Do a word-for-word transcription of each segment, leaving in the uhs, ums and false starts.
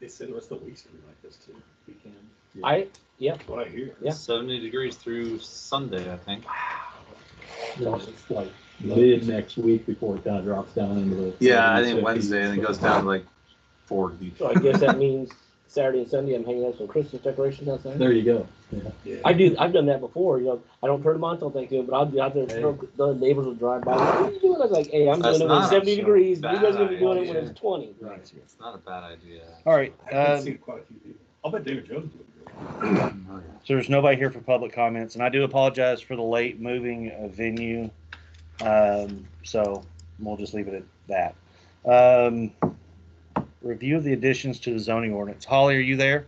They said the rest of the week's gonna be like this too. Weekend. Yeah. I yeah. That's what I hear. Yeah. seventy degrees through Sunday, I think. Wow. It's like mid next week before it kind of drops down into the. Yeah, I seventies, think Wednesday, and it fifties. goes down to like forty. So I guess that means Saturday and Sunday I'm hanging out some Christmas decorations outside. There you go. Yeah. Yeah. I do. I've done that before. You know, I don't turn them on until Thanksgiving, but I'll be out there. Hey. The neighbors will drive by. What are you doing? I was like, hey, I'm That's doing it when not it's seventy a degrees. You bad guys are gonna be doing it idea. when it's twenty. Right. It's not a bad idea. All right. I've Um, seen quite a few people. I'll bet David Jones would do it. Oh, yeah. So there's nobody here for public comments, and I do apologize for the late moving of venue. Um, so we'll just leave it at that. Um, review of the additions to the zoning ordinance. Holly, are you there?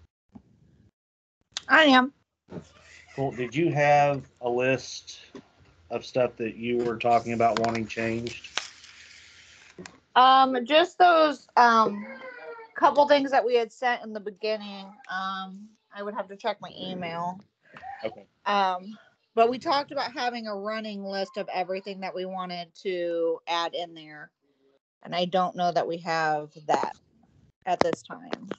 I am. Cool. Did you have a list of stuff that you were talking about wanting changed? Um, just those um couple things that we had sent in the beginning. Um, I would have to check my email. Okay. Um, but we talked about having a running list of everything that we wanted to add in there, and I don't know that we have that at this time.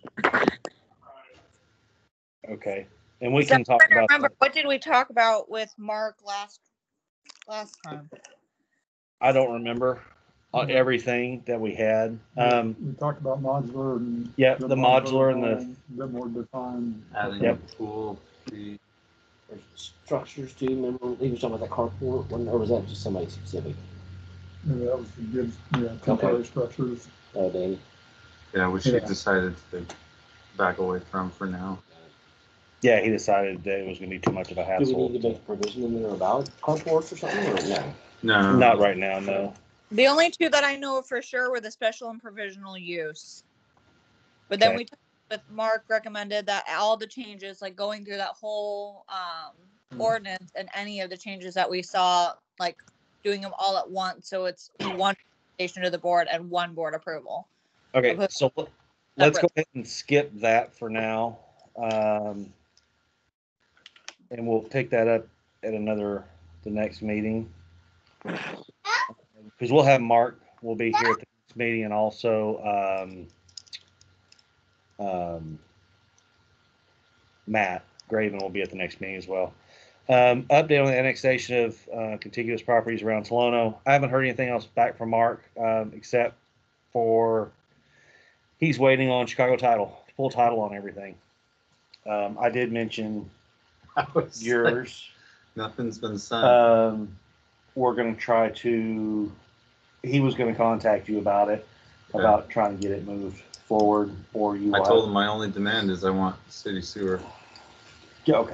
Okay. And we So can talk I'm trying to about remember, that. what did we talk about with Mark last last time? I don't remember uh, everything that we had. Um, We talked about modular and. yeah, the modular and the, design, a bit more defined. Adding Yep. a pool fee. There's structures too. Remember, he was talking about that carport one, or was that just somebody specific? Yeah, that was the good, yeah, temporary structures. Oh, Danny. Yeah, which he Yeah. decided to back away from for now. yeah, he decided that it was going to be too much of a Do we hassle. need to make a provision in there about carports or something, or no? No. Not right now, no. The only two that I know for sure were the special and provisional use. But then Okay. we talked with Mark recommended that all the changes, like going through that whole um, Hmm. ordinance and any of the changes that we saw, like doing them all at once, so it's one presentation to the board and one board approval. Okay, Okay. so l- let's go ahead and skip that for now. Um, and we'll pick that up at another, the next meeting. Because we'll have Mark, will be here at the next meeting, and also um, um, Matt Graven will be at the next meeting as well. Um, update on the annexation of uh, contiguous properties around Tolono. I haven't heard anything else back from Mark, um, except for he's waiting on Chicago title, full title on everything. Um, I did mention I was like, yours. nothing's been sent. Um, we're going to try to, he was going to contact you about it, Okay. about trying to get it moved forward, or you. I will told have- him my only demand is I want city sewer Yeah, okay.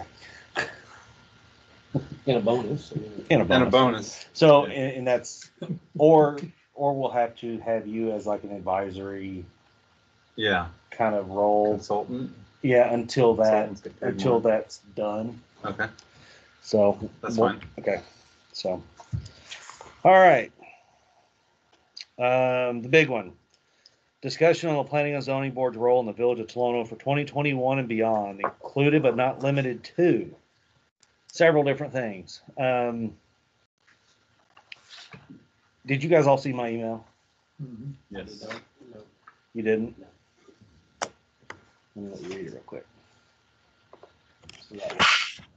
In a bonus. And a and a bonus. bonus. So, Yeah. and, and that's, or, or we'll have to have you as like an advisory Yeah, kind of role. consultant. Yeah, until that, Consultants get paid until more. that's done. Okay, So. that's we'll- fine. Okay, so, all right. Um, the big one, discussion on the planning and zoning board's role in the village of Tolono for twenty twenty-one and beyond, included but not limited to several different things. Um, did you guys all see my email? Mhm. Yes. You didn't? Let me let you read it real quick. So that-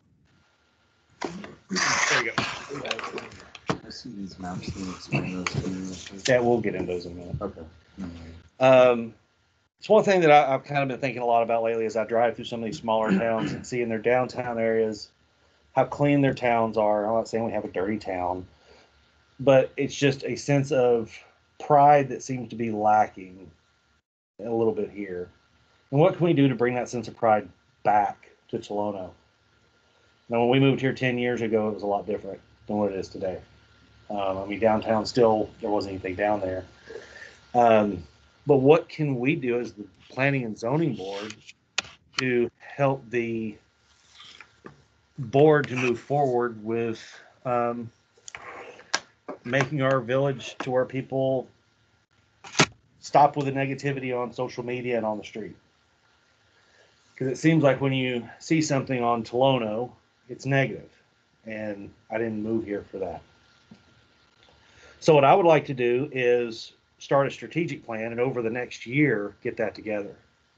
There you go. I see these maps. Can you explain those to me real quick? Yeah, we'll get into those in a minute. Okay. Um, it's one thing that I, I've kind of been thinking a lot about lately as I drive through some of these smaller towns and see in their downtown areas how clean their towns are. I'm not saying we have a dirty town, but it's just a sense of pride that seems to be lacking a little bit here. And what can we do to bring that sense of pride back to Tolono? Now, when we moved here ten years ago, it was a lot different than what it is today. Um, I mean, downtown still, there wasn't anything down there. Um, but what can we do as the planning and zoning board to help the board to move forward with um, making our village to where people stop with the negativity on social media and on the street? Because it seems like when you see something on Tolono, it's negative, and I didn't move here for that. So what I would like to do is start a strategic plan, and over the next year, get that together.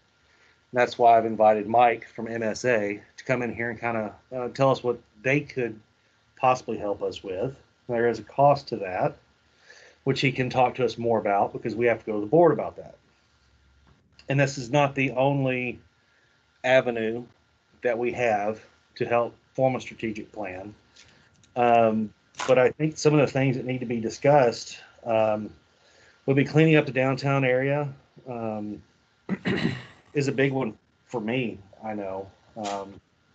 That's why I've invited Mike from M S A to come in here and kind of uh, tell us what they could possibly help us with. There is a cost to that, which he can talk to us more about because we have to go to the board about that. And this is not the only avenue that we have to help form a strategic plan. Um, but I think some of the things that need to be discussed um, would be cleaning up the downtown area. Um, is a big one for me. I know. Um,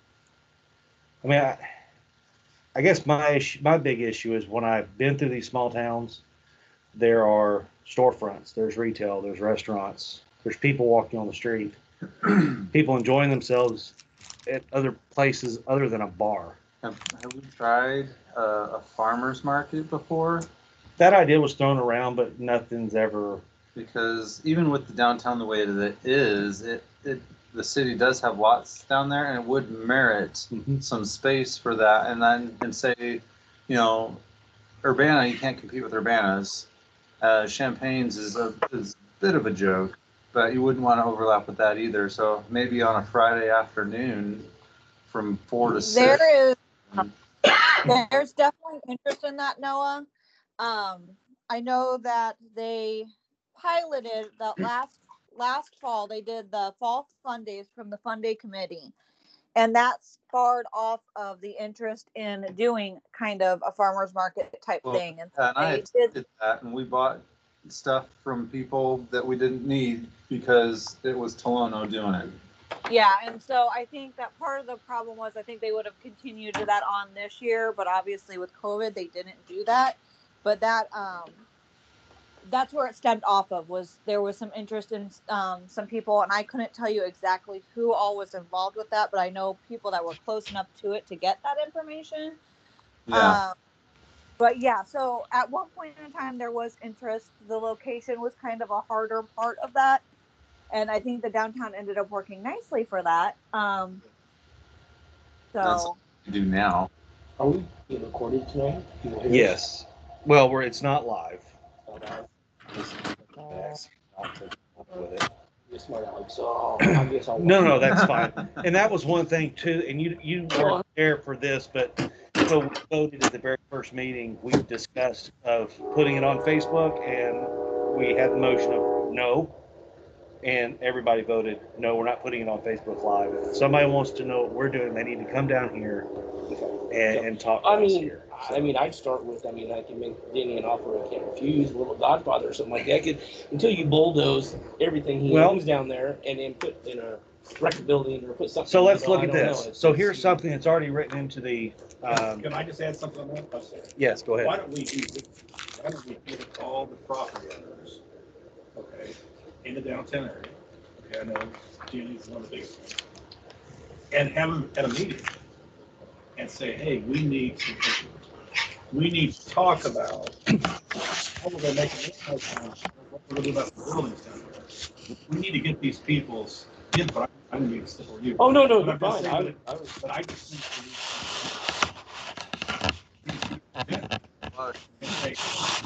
I mean, I, I guess my issue, my big issue is when I've been through these small towns, there are storefronts, there's retail, there's restaurants, there's people walking on the street, people enjoying themselves at other places other than a bar. Have, have we tried uh, a farmer's market before? That idea was thrown around, but nothing's ever. Because even with the downtown the way that it is, it, it the city does have lots down there, and it would merit Mhm. some space for that. And then and say, you know, Urbana, you can't compete with Urbana's. Uh, Champagne's is a, is a bit of a joke, but you wouldn't want to overlap with that either. So maybe on a Friday afternoon from four to six. There is, there's definitely interest in that, Noah. Um, I know that they piloted that last last fall. They did the fall fun days from the fun day committee, and that sparred off of the interest in doing kind of a farmers market type Well, thing. And Yeah, and I they did, did that, and we bought stuff from people that we didn't need because it was Tolono doing it. yeah. And so I think that part of the problem was I think they would have continued that on this year, but obviously with COVID they didn't do that. But that um that's where it stemmed off of, was there was some interest in um, some people, and I couldn't tell you exactly who all was involved with that, but I know people that were close enough to it to get that information. Yeah. Um, but yeah, so at one point in time there was interest. The location was kind of a harder part of that, and I think the downtown ended up working nicely for that. Um, That's so what we do now. Are we being recorded tonight? People hear us? Yes. Well, we're it's not live. Uh, With it. You're smart, Alex. So I guess I'll. No, no, that's fine. And that was one thing too, and you, you weren't there for this, but so we voted at the very first meeting, we discussed of putting it on Facebook, and we had the motion of no, and everybody voted, no, we're not putting it on Facebook Live. If somebody wants to know what we're doing, they need to come down here and, and talk to I us mean, here. I mean, I'd start with, I mean, I can make Danny an offer I can't refuse, a little Godfather or something like that. Could, until you bulldoze everything he Well- owns down there and then put in a record building or put something. So let's you know, look I at don't know. this. It's- So it's- here's something that's already written into the, um, Can I just add something on that? I'm sorry. yes, go Why ahead. don't we do, why don't we get all the property owners, okay, in the downtown area, okay, I know Jenny's one of the biggest ones, and have them at a meeting and say, hey, we need to, we need to talk about how we're gonna make it, what we're gonna do about the buildings down there. We need to get these people's input. I didn't mean to step on you. Oh, no, no, But you're I'm just fine. I saying was, I was, that- But I just think we need to and say,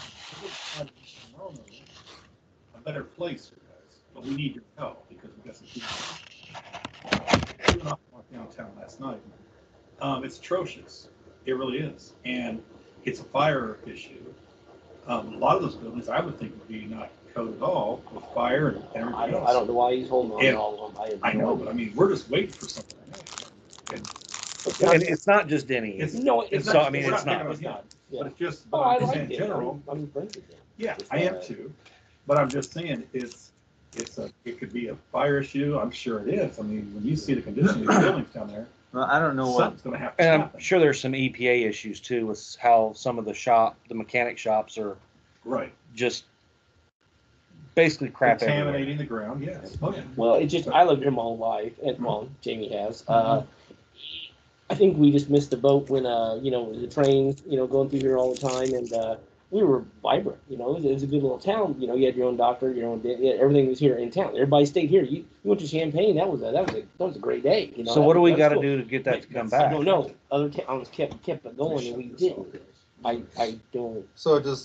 a better place for guys, but we need your help because we got some people. We went off downtown last night. Um, it's atrocious. It really is. And it's a fire issue. Um, a lot of those buildings I would think would be not code at all with fire and I everything don't, else. I don't know why he's holding on Yeah. to all of them. I have I no know, idea. but I mean, we're just waiting for something. And And it's not just Denny. It's, No, it's it's So, not, I mean, we're it's not, not- picking on him, Yeah. but it's just, Oh, but I I'm just like saying it. in general. I'm, I'm friends with him. Yeah, It's I am not- too, but I'm just saying, it's, it's a, it could be a fire issue, I'm sure it is, I mean, when you see the condition of the buildings down there, Well, I don't know what. something's gonna have to And I'm happen. sure there's some E P A issues too with how some of the shop, the mechanic shops are Right, just basically crap everywhere. contaminating the ground, yes, oh yeah. Well, it just, I lived here my whole life, and well, Jamie has. Uh, I think we just missed the boat when, uh, you know, the trains, you know, going through here all the time, and uh, we were vibrant. You know, it was, it was a good little town. You know, you had your own doctor, your own, yeah, everything was here in town. Everybody stayed here. You, you went to Champaign. That was a that was a that was a great day. You know. So that what do was- we that was gotta cool. do to get that to come I back? don't know. Other towns kept kept it going, and we didn't. I I don't. So does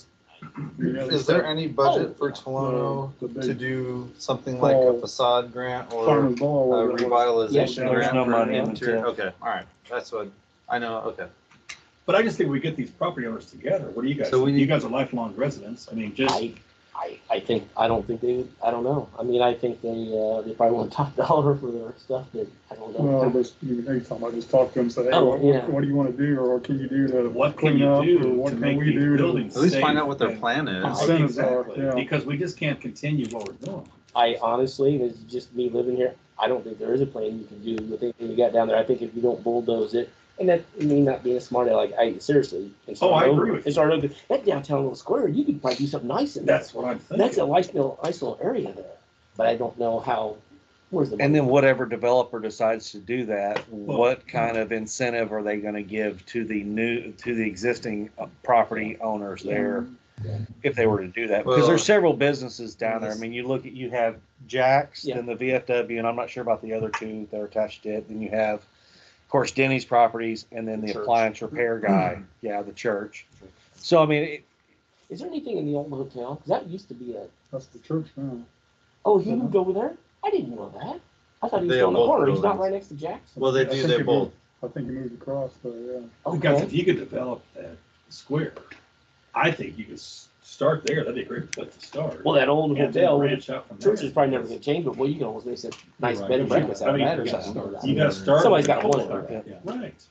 Is there any budget for The- Tolono the big to do something like a Fall- facade grant or Farmer's a Ball, or whatever. revitalization Yeah, there's grant? no for money in interior- it. Okay, all right, that's what, I know, okay. But I just think we get these property owners together. What do you guys, So we think? You need- guys are lifelong residents. I mean, just, I, I, I think, I don't think they, I don't know. I mean, I think they, uh, they probably want top dollar for their stuff, but I don't know. Well, just, you know, something, I just talk to them, say, hey, Oh, what, yeah. what do you wanna do, or what can you do to what can clean you up, or do what to can make we these do to? buildings At least find safe out what their and- plan is. Incentives are, Exactly, yeah. because we just can't continue what we're doing. I honestly, it's just me living here. I don't think there is a plan you can do with anything you got down there. I think if you don't bulldoze it, and that may not be a smart, like, I seriously. and Oh, start I over- agree with you. And start over, that downtown little square, you could probably do something nice in there. That's what I'm thinking. That's a nice little, nice little area there, but I don't know how, where's the. And money? then whatever developer decides to do that, Well- what kind of incentive are they gonna give to the new, to the existing uh, property owners there? If they were to do that, because Well- there's several businesses down there. I mean, you look at, you have Jack's, Yeah. then the V F W, and I'm not sure about the other two that are attached to it. Then you have, of course, Denny's Properties, and then the Church. appliance repair guy, yeah, the church. So, I mean, it, Is there anything in the old hotel? 'Cause that used to be a, That's the church now. oh, he moved over there? I didn't know that. I thought he was They still in have the both corner. He's not buildings. right next to Jack's. Well, they I do, think they he both. moved- I think he moved across, but yeah. Because if you could develop that square, I think you could s- start there. That'd be a great place to start. Well, that old And then hotel, with branch out from the church there. is probably never gonna change, but well, you can almost make a nice Right. bed and breakfast I out of mean, that or you something. gotta You gotta start. Somebody's with got a one couple of them. Yeah. Right.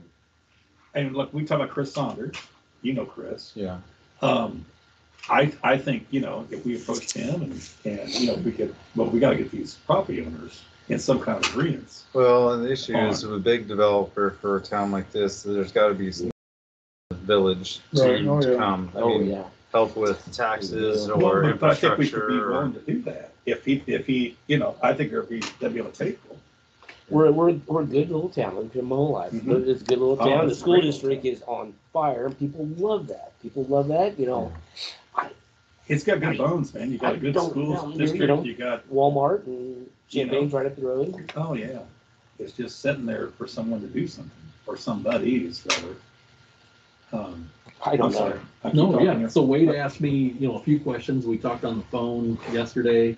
And look, we talk about Chris Saunders, you know Chris. Yeah. Um, I, I think, you know, if we approached him and, and, you know, if we could, well, we gotta get these property owners in some kind of agreements. Well, and the issue is with a big developer for a town like this, there's gotta be some village Right, to oh, to yeah. come. I Oh, mean, yeah. help with taxes Well, or but, but I think we should be infrastructure. willing or- to do that. If he, if he, you know, I think there'd be, that'd be on the table. We're, we're, we're a good little town, lived here my whole life. Mhm. It's a good little Oh, town. The it's school great. district is on fire and people love that. People love that, you know. It's got good I- bones, man. You got I a good don't school know, you district, know. you got, Walmart and You know. Champagne's right up the road. oh, yeah. It's just sitting there for someone to do something, or somebody's rather. Um, I I'm don't know. sorry. I keep No, talking yeah, here. so Wade asked me, you know, a few questions, we talked on the phone yesterday.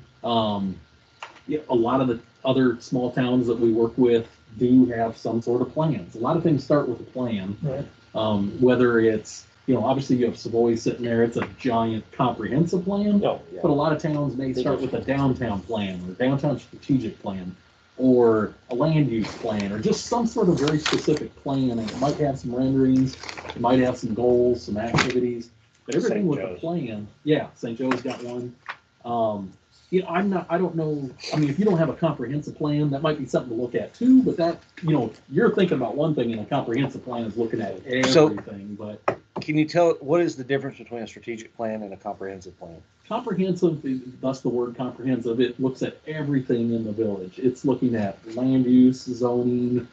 Um, yeah, a lot of the other small towns that we work with do have some sort of plans. A lot of things start with a plan. Right. Um, whether it's, you know, obviously you have Savoy sitting there, it's a giant comprehensive plan. No, yeah. But a lot of towns may start with a downtown plan or downtown strategic plan or a land use plan or just some sort of very specific plan. And it might have some renderings, it might have some goals, some activities, but everything Saint with a Joe's. plan. Yeah, Saint Joe's got one. Um, you know, I'm not, I don't know, I mean, if you don't have a comprehensive plan, that might be something to look at too, but that, you know, you're thinking about one thing and a comprehensive plan is looking at So- everything, but can you tell, what is the difference between a strategic plan and a comprehensive plan? comprehensive, thus the word comprehensive, it looks at everything in the village. It's looking at land use, zoning,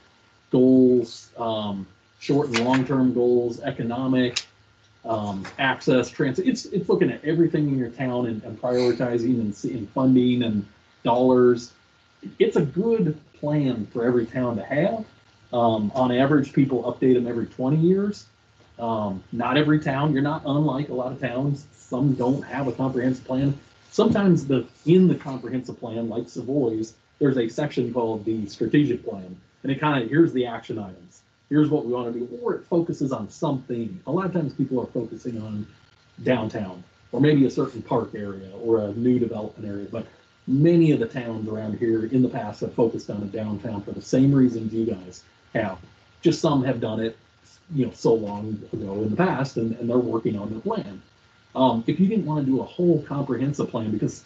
goals, um, short and long-term goals, economic, um, access, transit. It's, it's looking at everything in your town and, and prioritizing and seeing funding and dollars. It's a good plan for every town to have. Um, on average, people update them every twenty years. Um, not every town, you're not unlike a lot of towns. Some don't have a comprehensive plan. Sometimes the, in the comprehensive plan, like Savoy's, there's a section called the strategic plan. And it kind of, here's the action items. Here's what we want to do, or it focuses on something. A lot of times people are focusing on downtown, or maybe a certain park area, or a new development area. But many of the towns around here in the past have focused on a downtown for the same reasons you guys have. Just some have done it, you know, so long ago in the past, and, and they're working on their plan. Um, if you didn't want to do a whole comprehensive plan, because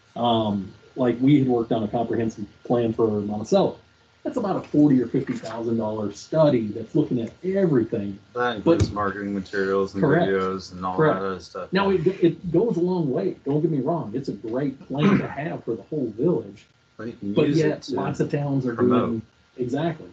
um, like we had worked on a comprehensive plan for Monticello, that's about a forty or fifty thousand dollar study that's looking at everything. That includes marketing materials and Correct. videos and all Correct. that other stuff. Now it, it goes a long way. Don't get me wrong; it's a great plan to have for the whole village. But you can But use it yet, to lots of towns are promote. doing exactly.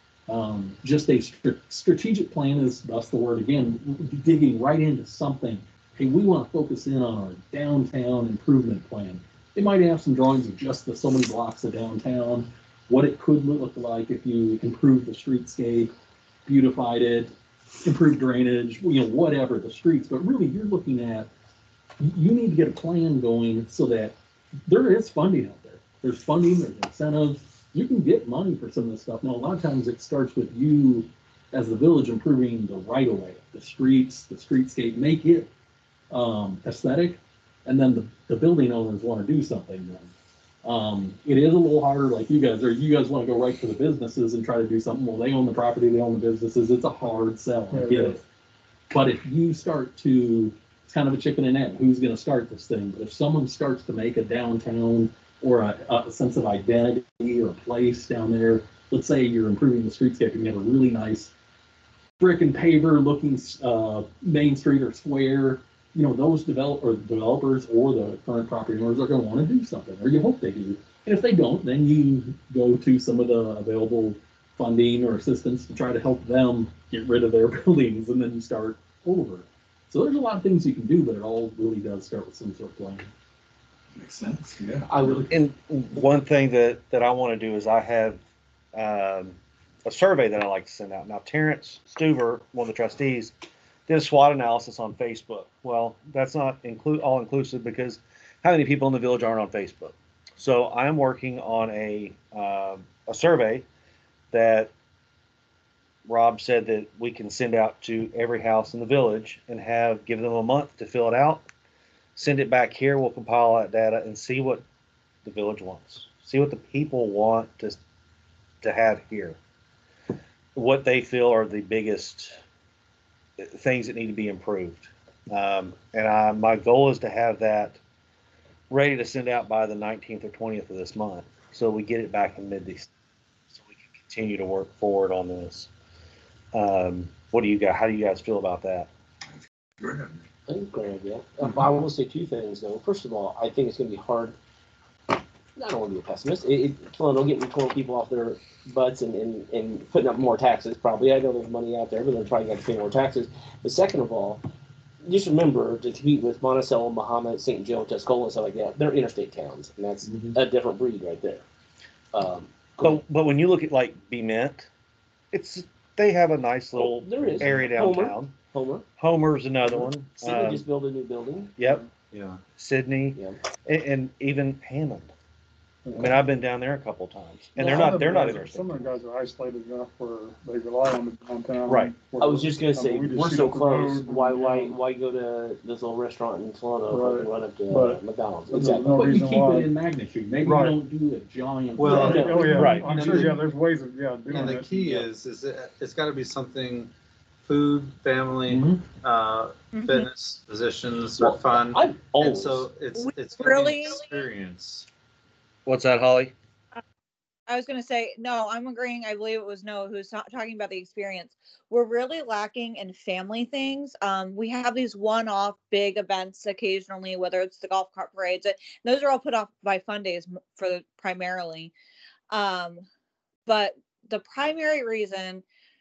Um, just a str- strategic plan is, that's the word again, digging right into something. Hey, we want to focus in on our downtown improvement plan. They might have some drawings of just the so many blocks of downtown, what it could look like if you improved the streetscape, beautified it, improve drainage, you know, whatever, the streets, but really you're looking at, you need to get a plan going so that there is funding out there. There's funding, there's incentives, you can get money for some of this stuff. Now, a lot of times it starts with you as the village improving the right of way, the streets, the streetscape, make it um, aesthetic, and then the, the building owners want to do something then. Um, it is a little harder, like you guys, or you guys want to go right to the businesses and try to do something. Well, they own the property, they own the businesses. It's a hard sell. I get it. But if you start to, it's kind of a chicken and egg. Who's going to start this thing? But if someone starts to make a downtown or a, a sense of identity or place down there, let's say you're improving the streetscape and you have a really nice brick and paver looking uh, main street or square. You know, those develop or developers or the current property owners are going to want to do something, or you hope they do. And if they don't, then you go to some of the available funding or assistance to try to help them get rid of their buildings, and then you start over. So there's a lot of things you can do, but it all really does start with some sort of plan. Makes sense, yeah. I would, And one thing that, that I want to do is I have um, a survey that I like to send out. Now, Terrence Stuver, one of the trustees, did a SWOT analysis on Facebook. Well, that's not include all inclusive because how many people in the village aren't on Facebook? So I'm working on a um, a survey that Rob said that we can send out to every house in the village and have give them a month to fill it out. Send it back here. We'll compile that data and see what the village wants. See what the people want to to have here. What they feel are the biggest things that need to be improved. Um, and I, my goal is to have that ready to send out by the nineteenth or twentieth of this month. So we get it back in mid-December. So we can continue to work forward on this. Um, what do you guys, how do you guys feel about that? Go ahead. I think great idea. Uh, I will say two things though. First of all, I think it's going to be hard. I don't want to be a pessimist. It, it, Toronto getting twelve people off their butts and, and, and putting up more taxes. Probably, I know there's money out there, but they're trying to pay more taxes. But second of all, just remember to compete with Monticello, Mahomet, Saint Joe, Tuscola, and stuff like that. They're interstate towns, and that's Mhm. a different breed right there. Um, But, but when you look at like Bement, it's, they have a nice little there is area Homer. downtown. Homer. Homer's another one. Sydney Um, just built a new building. Yep, Yeah. Sydney, Yeah. and, and even Hammond. I mean, I've been down there a couple times, and they're Some not of they're the not guys- interstate. Some of the guys are isolated enough where they rely on the downtown. Right. where- I was just gonna I say mean, we just we're shoot so up the close. road and, Why you why know, why go to this little restaurant in Toronto Right. and run up to uh, But- McDonald's? but Exactly. no But you reason keep why. it in magnitude. Maybe Right. you don't do a giant. Well, Yeah. Oh, yeah, Right. I'm sure, yeah, there's ways of, yeah, doing And the it. key Yeah. is, is it, it's got to be something food, family, Mhm. uh, Mhm. fitness, positions, Well, or fun. I've And always so it's, We it's gonna be an really- experience. What's that, Holly? I was going to say, no, I'm agreeing. I believe it was Noah who's ta- talking about the experience. We're really lacking in family things. Um, we have these one off big events occasionally, whether it's the golf cart parades. It, those are all put off by Fun Days m- for the, primarily. Um, but the primary reason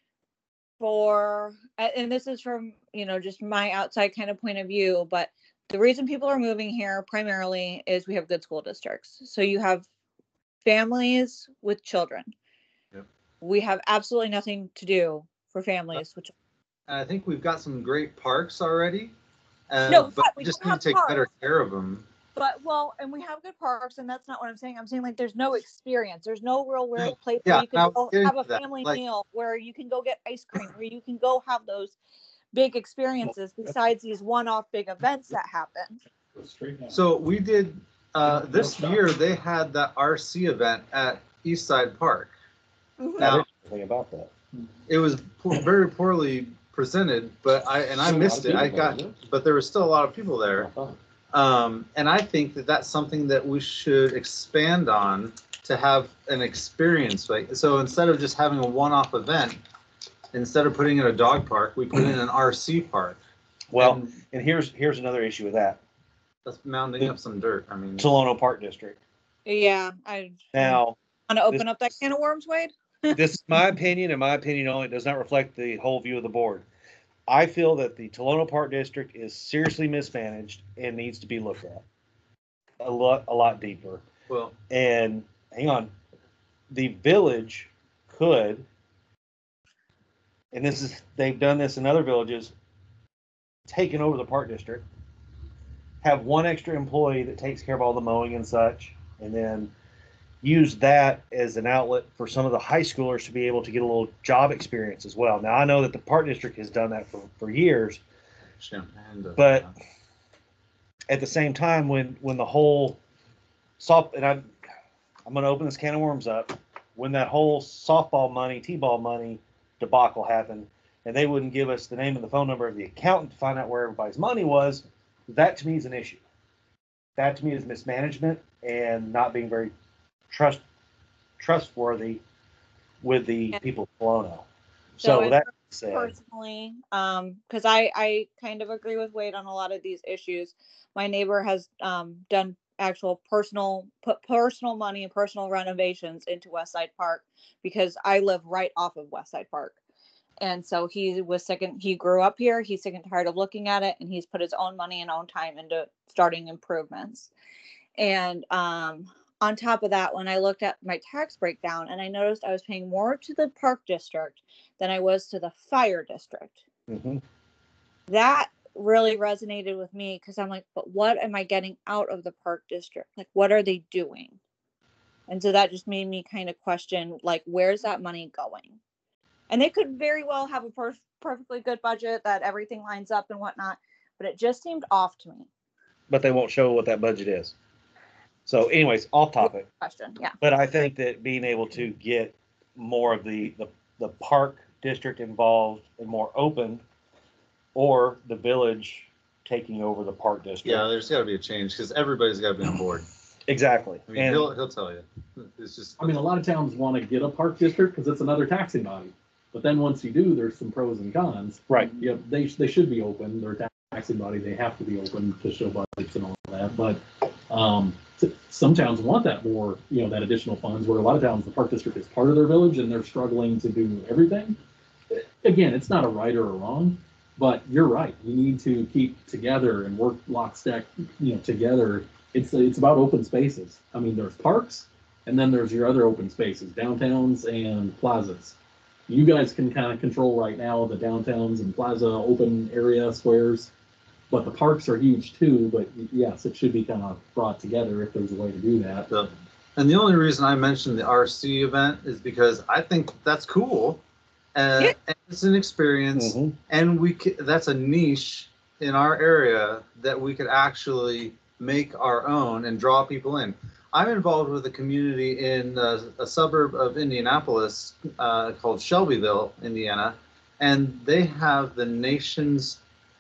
for, a- and this is from, you know, just my outside kind of point of view, but the reason people are moving here primarily is we have good school districts. So you have families with children. Yep. We have absolutely nothing to do for families with children. And I think we've got some great parks already. Uh, No, but but we we just do need to have take better parks. care of them. But well, and we have good parks, and that's not what I'm saying. I'm saying like there's no experience. There's no real real place Yeah, where you I can was go getting have a to that, family like- meal, where you can go get ice cream, where you can go have those big experiences besides these one-off big events that happen. Go straight down. So we did, uh, No this stop. year, they had that R C event at Eastside Park. Mhm. I Now, didn't know anything about that. it was poor, very poorly presented, but I, and I Still a lot missed of it. I people got, there, but there were still a lot of people there. Oh, Um, and I think that that's something that we should expand on to have an experience. Like, so instead of just having a one-off event, instead of putting in a dog park, we put in an R C park. Well, And and here's here's another issue with that. that's mounding up some dirt. I mean, Tolono Park District. Yeah, I Now, want to open this- up that can of worms, Wade. this is my opinion, and my opinion only, it does not reflect the whole view of the board. I feel that the Tolono Park District is seriously mismanaged and needs to be looked at a lot, a lot deeper. well, And hang on, the village could and this is, they've done this in other villages, taken over the park district, have one extra employee that takes care of all the mowing and such, and then use that as an outlet for some of the high schoolers to be able to get a little job experience as well. Now, I know that the park district has done that for, for years, Champagne does but that. at the same time, when, when the whole soft, and I, I'm going to open this can of worms up, when that whole softball money, T-ball money debacle happened, and they wouldn't give us the name and the phone number of the accountant to find out where everybody's money was, that to me is an issue. That to me is mismanagement and not being very trust trustworthy with the Yeah. people of Colono. So So I that said, personally, um, because I I kind of agree with Wade on a lot of these issues. My neighbor has um done actual personal put personal money and personal renovations into West Side Park because I live right off of West Side Park. And so he was sick and he grew up here. He's sick and tired of looking at it, and he's put his own money and own time into starting improvements. And um, on top of that, when I looked at my tax breakdown and I noticed I was paying more to the park district than I was to the fire district, mhm. that really resonated with me because I'm like, but what am I getting out of the park district? Like, what are they doing? And so that just made me kind of question, like, where's that money going? And they could very well have a per- perfectly good budget that everything lines up and whatnot, but it just seemed off to me. But they won't show what that budget is. So anyways, off topic. Question, yeah. But I think that being able to get more of the, the, the park district involved and more open, or the village taking over the park district. Yeah, there's got to be a change because everybody's got to be on board. Exactly. I mean, And he'll he'll tell you. It's just. I mean, a lot of towns want to get a park district because it's another taxing body. But then once you do, there's some pros and cons. right. Yeah, they, they should be open. They're a taxing body. They have to be open to show budgets and all that. But um, s- some towns want that more, you know, that additional funds, where a lot of towns, the park district is part of their village and they're struggling to do everything. Again, it's not a right or a wrong, but you're right. You need to keep together and work lockstep, you know, together. It's, it's about open spaces. I mean, there's parks, and then there's your other open spaces, downtowns and plazas. You guys can kind of control right now the downtowns and plaza open area squares, but the parks are huge too. But yes, it should be kind of brought together if there's a way to do that. So, and the only reason I mentioned the R C event is because I think that's cool. Uh, Yeah. and it's an experience, Mhm. and we c- that's a niche in our area that we could actually make our own and draw people in. I'm involved with a community in a, a suburb of Indianapolis uh, called Shelbyville, Indiana, and they have the nation's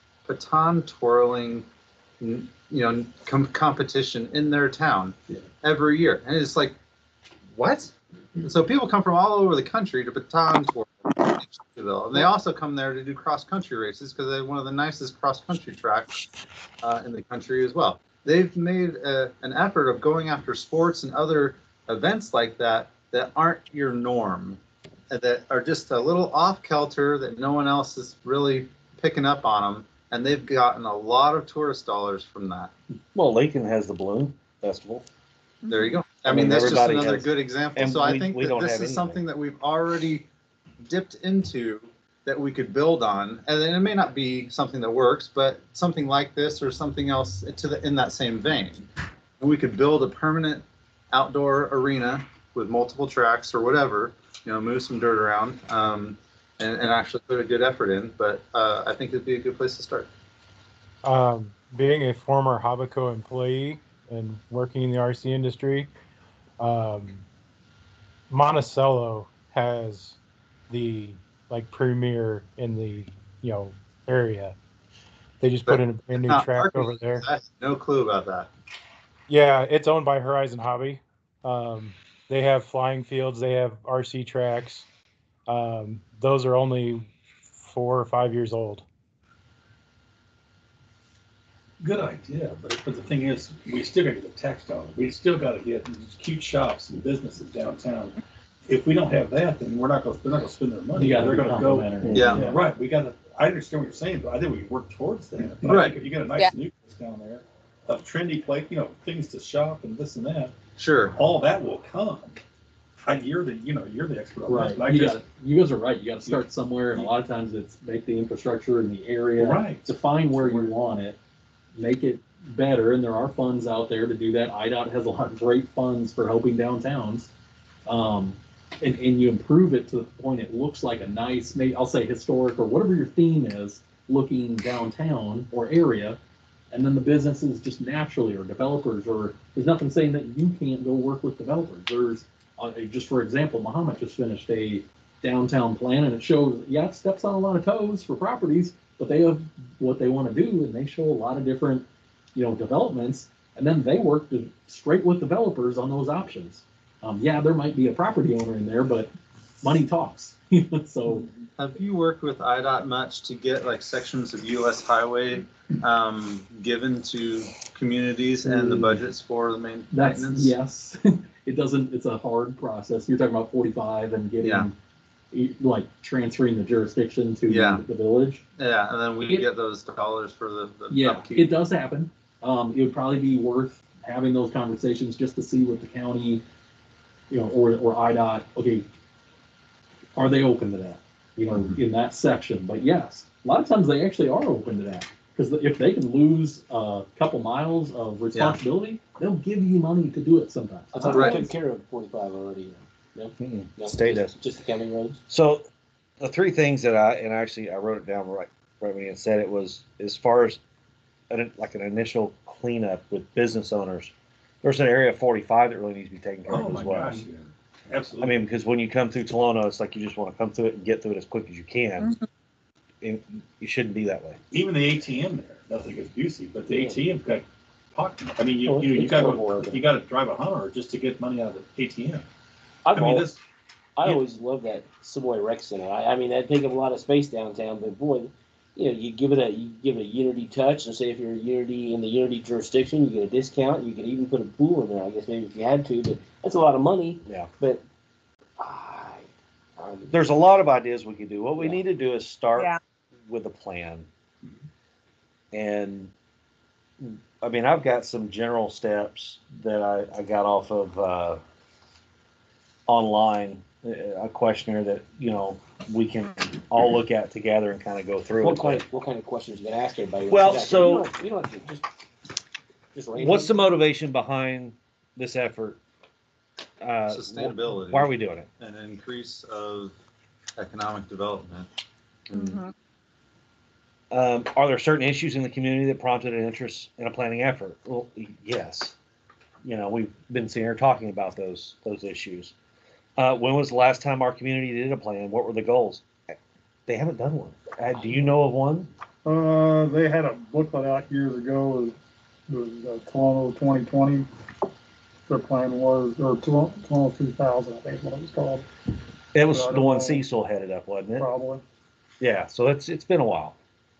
baton twirling, n- you know, com- competition in their town Yeah. every year, and it's like, what? So people come from all over the country to baton twirl in Shelbyville, and they also come there to do cross country races because they have one of the nicest cross country tracks uh, in the country as well. They've made a, an effort of going after sports and other events like that that aren't your norm, uh, that are just a little off kilter, that no one else is really picking up on them, and they've gotten a lot of tourist dollars from that. Well, Lincoln has the Balloon Festival. There you go. I, I mean, mean, that's just everybody another has- good example. and So I we- think we that don't this have is anything. something that we've already dipped into that we could build on, and then it may not be something that works, but something like this or something else to the in that same vein, and we could build a permanent outdoor arena with multiple tracks or whatever, you know, move some dirt around, um, and, and actually put a good effort in. But uh, I think it'd be a good place to start. Um, being a former Habaco employee and working in the R C industry, um, Monticello has the like premier in the you know area. They just put in a brand new Not track parking, over there. I have no clue about that. Yeah, it's owned by Horizon Hobby. Um, they have flying fields. They have R C tracks. Um, those are only four or five years old. Good idea, but, but the thing is, we still gotta get the tax dollars. We still gotta get these cute shops and businesses downtown. If we don't have that, then we're not gonna, they're not gonna spend their money. You got to They're be gonna go. complimentary. Yeah. Yeah, right, we gotta, I understand what you're saying, but I think we can work towards that. But I Right. think if you got a nice Yeah. nucleus down there of trendy place, you know, things to shop and this and that, Sure. all that will come. I, you're the, you know, you're the expert on this, Right, but I you just, got, you guys are right, you gotta start somewhere, and a lot of times it's make the infrastructure in the area. Right. Define where you want it, make it better, and there are funds out there to do that. I DOT has a lot of great funds for helping downtowns. Um, and, and you improve it to the point it looks like a nice, maybe, I'll say historic, or whatever your theme is, looking downtown or area. And then the businesses just naturally, or developers, or there's nothing saying that you can't go work with developers. There's, uh, just for example, Muhammad just finished a downtown plan, and it shows, yeah, it steps on a lot of toes for properties, but they have what they want to do, and they show a lot of different, you know, developments, and then they work to, straight with developers on those options. Um, yeah, there might be a property owner in there, but money talks. So Have you worked with I DOT much to get like sections of U S highway um, given to communities and the budgets for the main that's, maintenance? yes, it doesn't, it's a hard process. You're talking about forty-five and Yeah. getting, e- like, transferring the jurisdiction to Yeah. the village. Yeah, and then we It- get those dollars for the, the Yeah, upkeep. it does happen. Um, it would probably be worth having those conversations just to see what the county, you know, or, or I DOT, okay, are they open to that? You know, in that section, but yes, a lot of times they actually are open to that. Because if they can lose a couple miles of responsibility, they'll give you money to do it sometimes. I thought Right. we took care of forty-five already. No? Mm-mm. No, State just- does. Just the county roads? So the three things that I, and actually I wrote it down right, right when you said it, was as far as an, like an initial cleanup with business owners, there's an area of forty-five that really needs to be taken care oh of my as well. gosh, yeah, absolutely. I mean, because when you come through Tolono, it's like you just want to come through it and get through it as quick as you can. And you shouldn't be that way. Even the A T M there, nothing against Busey, but the A T M's got pocket, I mean, you, Oh, you know, you it's gotta, horrible. you gotta drive a Hummer just to get money out of the A T M. I I've mean, always, this, I yeah. always love that Savoy Rec Center. I, I mean, that take up a lot of space downtown, but boy, you know, you give it a, you give it a Unity touch, and say if you're a Unity in the Unity jurisdiction, you get a discount. You could even put a pool in there, I guess maybe if you had to, but that's a lot of money. Yeah. But I, I There's a lot of ideas we could do. What we Yeah. need to do is start Yeah. with a plan. And I mean, I've got some general steps that I, I got off of uh, online, a questionnaire that, you know, we can all look at together and kind of go through what it. kind, what kind of questions you gonna ask everybody? Well, Exactly. so- you don't, you don't have to just just random. What's the motivation behind this effort? Uh, Sustainability. Why are we doing it? An increase of economic development. And Mhm. Um, are there certain issues in the community that prompted an interest in a planning effort? Well, yes. You know, we've been sitting here talking about those those issues. Uh, when was the last time our community did a plan? What were the goals? They haven't done one. Uh, do you know of one? Uh, they had a booklet out years ago, it was uh, Toronto twenty twenty. Their plan was, or Toronto, Toronto three thousand, I think is what it was called, It was I don't the one know. Cecil headed up, wasn't it? probably. Yeah. So it's it's been a while.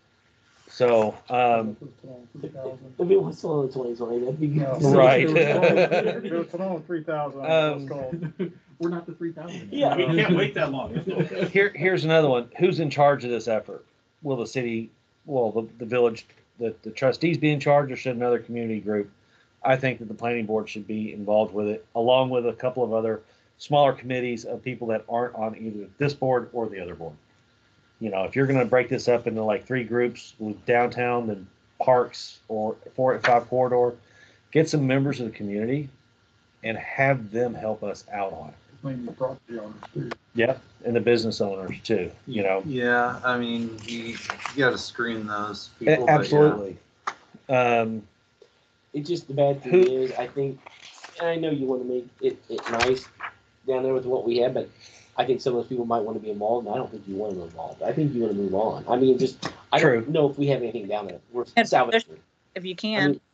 So um, It was Toronto three thousand. If it was still in twenty twenty, that'd be good. No. Right. It was Toronto three thousand, I think it was Um, called. We're not the three thousand. Yeah. we can't wait that long. here here's another one. Who's in charge of this effort? Will the city, will the, the village, the, the trustees be in charge, or should another community group? I think that the planning board should be involved with it, along with a couple of other smaller committees of people that aren't on either this board or the other board. You know, if you're going to break this up into like three groups with downtown, then parks, or four at five corridor, get some members of the community and have them help us out on it. Mainly property owners too. Yep, and the business owners too. You know, Yeah, I mean, you, you gotta screen those A- people. but yeah. absolutely. Um, It's just the bad thing Who- is, I think, and I know you want to make it, it nice down there with what we have, but I think some of those people might want to be involved, and I don't think you want them involved. I think you want to move on. I mean, just, I True. don't know if we have anything down there. We're And salvaging. If you I can. mean,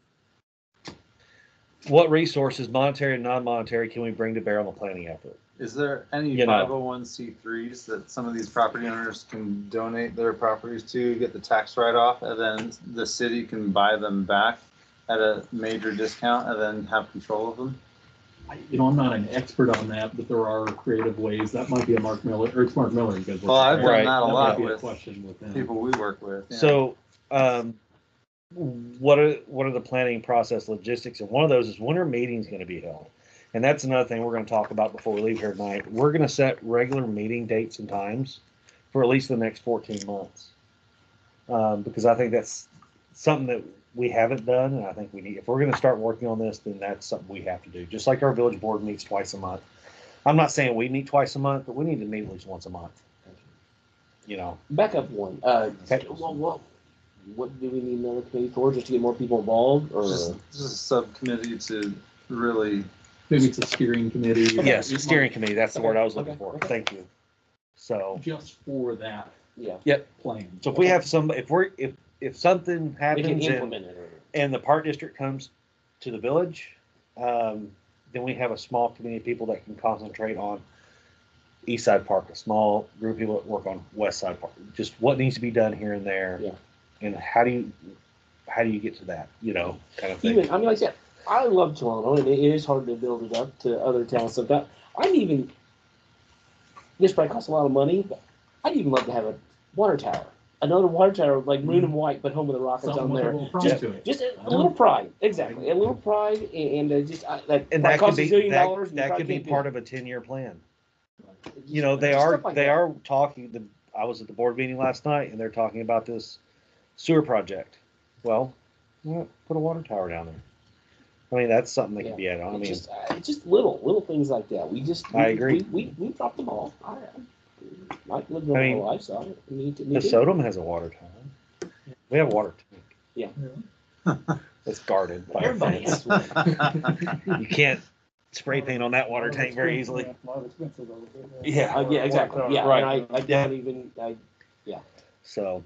what resources, monetary and non-monetary, can we bring to bear on the planning effort? Is there any You know. five oh one c threes that some of these property owners can donate their properties to, get the tax write-off, and then the city can buy them back at a major discount and then have control of them? I- You know, I'm not an expert on that, but there are creative ways. That might be a Mark Miller, or it's Mark Miller, you guys. work Well, I've with. Right. done that a That lot might be a with question with them. people we work with. yeah. So, um, what are what are the planning process logistics? And one of those is, when are meetings going to be held? And that's another thing we're gonna talk about before we leave here tonight. We're gonna set regular meeting dates and times for at least the next fourteen months. Um, because I think that's something that we haven't done, and I think we need, if we're gonna start working on this, then that's something we have to do. Just like our village board meets twice a month. I'm not saying we meet twice a month, but we need to meet at least once a month. You know, Back up one. Uh, Okay. well, well, what do we need another committee for? Just to get more people involved, or Just, just a subcommittee to really, Maybe it's a steering committee. or- yes, it steering might- committee, that's the Okay, word I was looking okay, for. okay. Thank you. So, Just for that yeah, plan. so if we have some, if we're, if, if something we can happens and, implement it. Or, and the park district comes to the village, um, then we have a small community of people that can concentrate on East Side Park, a small group of people that work on West Side Park, just what needs to be done here and there. Yeah. And how do you, how do you get to that, you know, kind of thing. even I mean, like I said, I love Toronto, and it is hard to build it up to other towns. Sometimes I'd even this probably costs a lot of money, but I'd even love to have a water tower, another water tower like Moon and White, but home of the Rockets Something on with a there. little pride Just, to it. just a, a little pride, exactly, a little pride, and, and uh, just uh, that And probably that could costs be, a zillion that, dollars. and you that probably could be can't do part it. of a ten-year plan. Just- You know, they just are, stuff like they that. are talking, the, I was at the board meeting last night and they're talking about this sewer project. Well, well, put a water tower down there. I mean, that's something that Yeah. can be added on. I It's mean, just, uh, it's just little, little things like that. We just, we, I agree. We, we, we dropped the ball. I, I, Mike lived I my mean, whole life, so I need to. Me too. Sodom has a water tower. We have a water tank. Yeah. It's guarded by a Everybody fence. has one. You can't spray paint on that water A lot of tank very expensive- easily. yeah, A lot of expensive though. but, Yeah. Uh, yeah, exactly. Yeah, Right. and I, I don't even. I, So,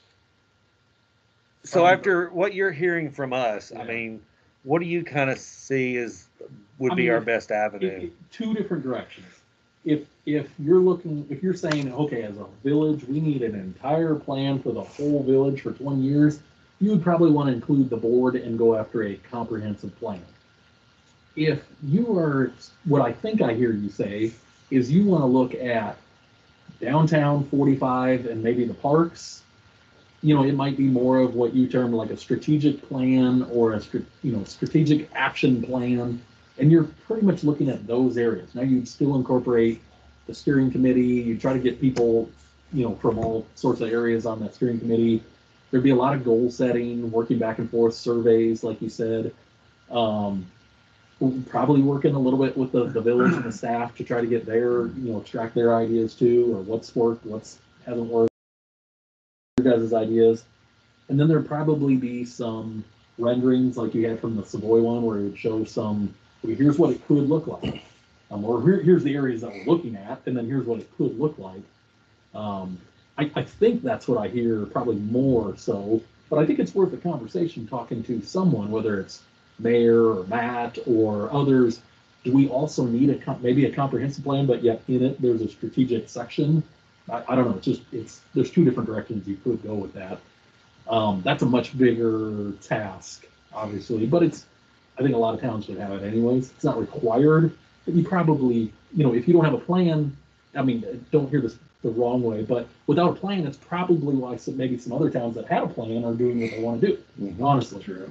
so after what you're hearing from us, I Yeah. mean, what do you kind of see as would I be mean, our if- best It- avenue? it- two different directions. If, if you're looking, if you're saying, okay, as a village, we need an entire plan for the whole village for twenty years, you would probably want to include the board and go after a comprehensive plan. If you are, what I think I hear you say is you want to look at downtown forty-five and maybe the parks. You know, it might be more of what you term like a strategic plan or a, str- you know, strategic action plan. And you're pretty much looking at those areas. Now you'd still incorporate the steering committee, you try to get people, you know, from all sorts of areas on that steering committee. There'd be a lot of goal setting, working back and forth, surveys, like you said. Um, we'll probably working a little bit with the, the village and the staff to try to get their, you know, extract their ideas too, or what's worked, what's hasn't worked, your guys' ideas. And then there'd probably be some renderings like you had from the Savoy one where it would show some, okay, here's what it could look like. Um, or here, here's the areas that we're looking at, and then here's what it could look like. Um, I, I think that's what I hear probably more so, but I think it's worth a conversation talking to someone, whether it's Mayor or Matt or others. Do we also need a, com- maybe a comprehensive plan, but yet in it, there's a strategic section? I, I don't know, it's just, it's, there's two different directions you could go with that. Um, that's a much bigger task, obviously, but it's, I think a lot of towns would have it anyways. It's not required, but you probably, you know, if you don't have a plan, I mean, don't hear this the wrong way, but without a plan, it's probably why some, maybe some other towns that had a plan are doing what they want to do, Mhm. honestly. True.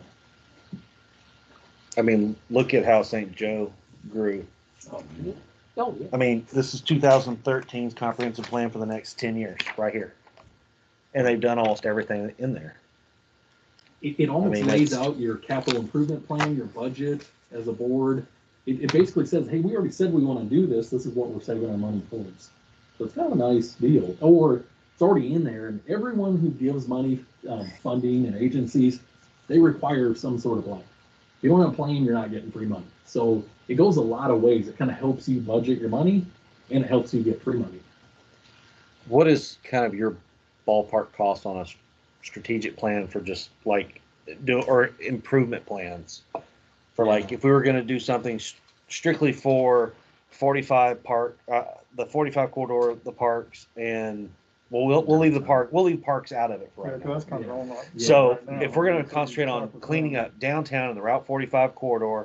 I mean, look at how Saint Joe grew. oh yeah. I mean, this is two thousand thirteen's comprehensive plan for the next ten years, right here. And they've done almost everything in there. It, it almost mean, lays that's- out your capital improvement plan, your budget as a board. It, it basically says, hey, we already said we want to do this. This is what we're saving our money towards. So it's kind of a nice deal. Or it's already in there, and everyone who gives money, um, funding and agencies, they require some sort of plan. If you don't have a plan, you're not getting free money. So it goes a lot of ways. It kind of helps you budget your money, and it helps you get free money. What is kind of your ballpark cost on a s- strategic plan for just like do or improvement plans for like Yeah. if we were going to do something s- strictly for forty-five park, uh, the forty-five corridor, the parks, and well, we'll we'll leave the park, we'll leave parks out of it for Yeah, right 'cause now. that's kind of all like. So right now. if we're going to So concentrate you on talk about- cleaning up downtown and the Route forty-five corridor,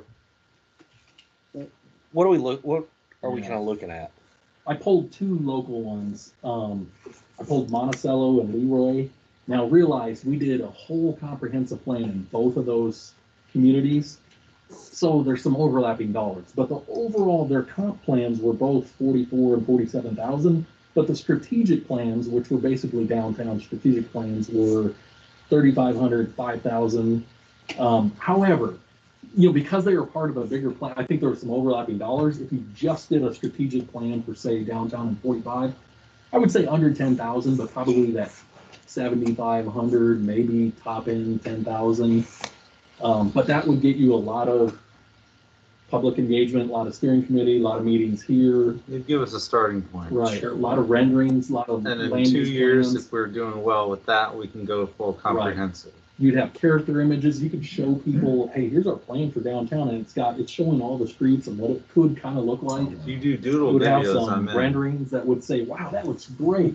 what do we look? What are we Yeah. kind of looking at? I pulled two local ones. Um, I pulled Monticello and Leroy. Now realize we did a whole comprehensive plan in both of those communities. So there's some overlapping dollars, but the overall, their comp plans were both forty-four and forty-seven thousand. But the strategic plans, which were basically downtown strategic plans, were thirty-five hundred, five thousand. Um, however, you know, because they were part of a bigger plan, I think there were some overlapping dollars. If you just did a strategic plan for, say, downtown and forty-five, I would say under ten thousand, but probably that seventy-five hundred, maybe top end ten thousand. Um, but that would get you a lot of public engagement, a lot of steering committee, a lot of meetings here, It'd give us a starting point. right? A lot of renderings, a lot of And in land two use years, plans. if we're doing well with that, we can go full comprehensive. You'd have character images. You could show people, hey, here's our plan for downtown, and it's got it's showing all the streets and what it could kind of look like. If you do It doodle would have videos, some I'm in. renderings that would say, wow, that looks great.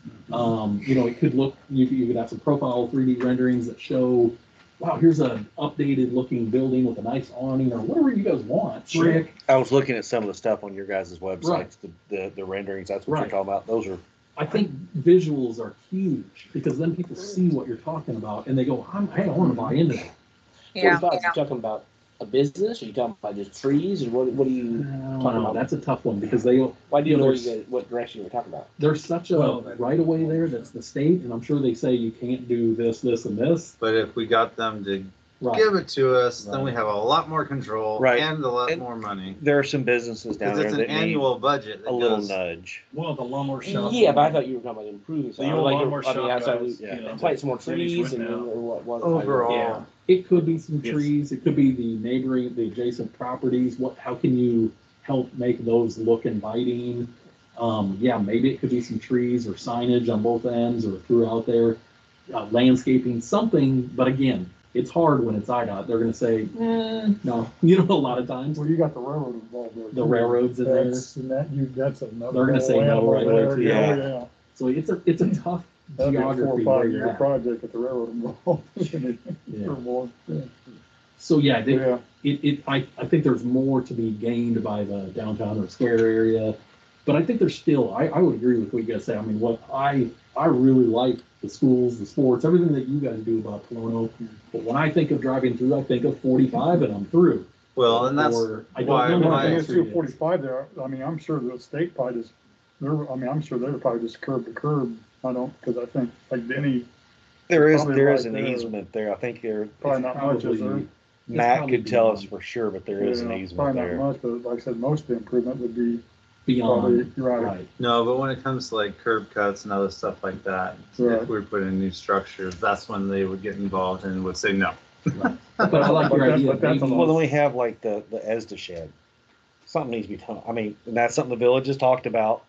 Um, you know, it could look, you could, you could have some profile three D renderings that show, wow, here's an updated looking building with a nice awning or whatever you guys want. Sure. Brick. I was looking at some of the stuff on your guys' websites, Right. the, the, the renderings, that's what Right. you're talking about. Those are, I think visuals are huge because then people see what you're talking about and they go, I'm, hey, I want to buy into that. Yeah. Forty-five, you talking about a business, or you talking about just trees, or what, what are you talking Uh, about? that's a tough one because they, Why do you know there's- you guys, what direction you're talking about? there's such a Well, right of way there that's the state, and I'm sure they say you can't do this, this, and this. But if we got them to Right. give it to us, then Right. we have a lot more control Right. and a lot And- more money. there are some businesses down Because there it's an that need annual budget. that a little goes- nudge. Well, the lawnmower shop. Yeah, but I thought you were talking about improving. The something. old Like, lawnmower I mean, shop outside, guys, we- you know, plant some more they just trees went and, now. or what, what? Overall. Yeah. It could be some Yes. trees, it could be the neighboring, the adjacent properties, what, how can you help make those look inviting? Um, yeah, maybe it could be some trees or signage on both ends or throughout there, uh, landscaping, something, but again, it's hard when it's I D O T, they're gonna say, eh, no, you know, a lot of times, Well, you got the railroad involved there. the too. railroads in there, That's, and that, you, that's another. They're gonna say whole no animal right away there. too. Yeah, Yeah. yeah. so it's a, it's a tough That'd be a four geography or where five you're year at. project with the railroad involved. Yeah. Or more. Yeah. So yeah, I think Yeah. it, it, I, I think there's more to be gained by the downtown or square area. But I think there's still, I, I would agree with what you guys say. I mean, what I, I really like the schools, the sports, everything that you guys do about Tolono. But when I think of driving through, I think of forty-five and I'm through. Well, and that's Or I don't why know And what I think my, it's two forty-five there. I mean, I'm sure the state probably just, they're, I mean, I'm sure they're probably just curb to curb. I don't, because I think like Denny, There is, Probably there is right an there. easement there. I think there, probably not much, is there? Probably- Matt probably could tell us beyond- for sure, but there is an Yeah, easement Probably there. not much, but like I said, most of the improvement would be probably, Beyond, right. right. no, but when it comes to like curb cuts and other stuff like that, Right. if we put in new structures, that's when they would get involved and would say no. But I like But your that- idea. but of that's a maybe- Well, then we have like the, the ESDA shed. Something needs to be done. I mean, and that's something the village has talked about.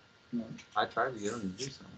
I tried to get them to do something.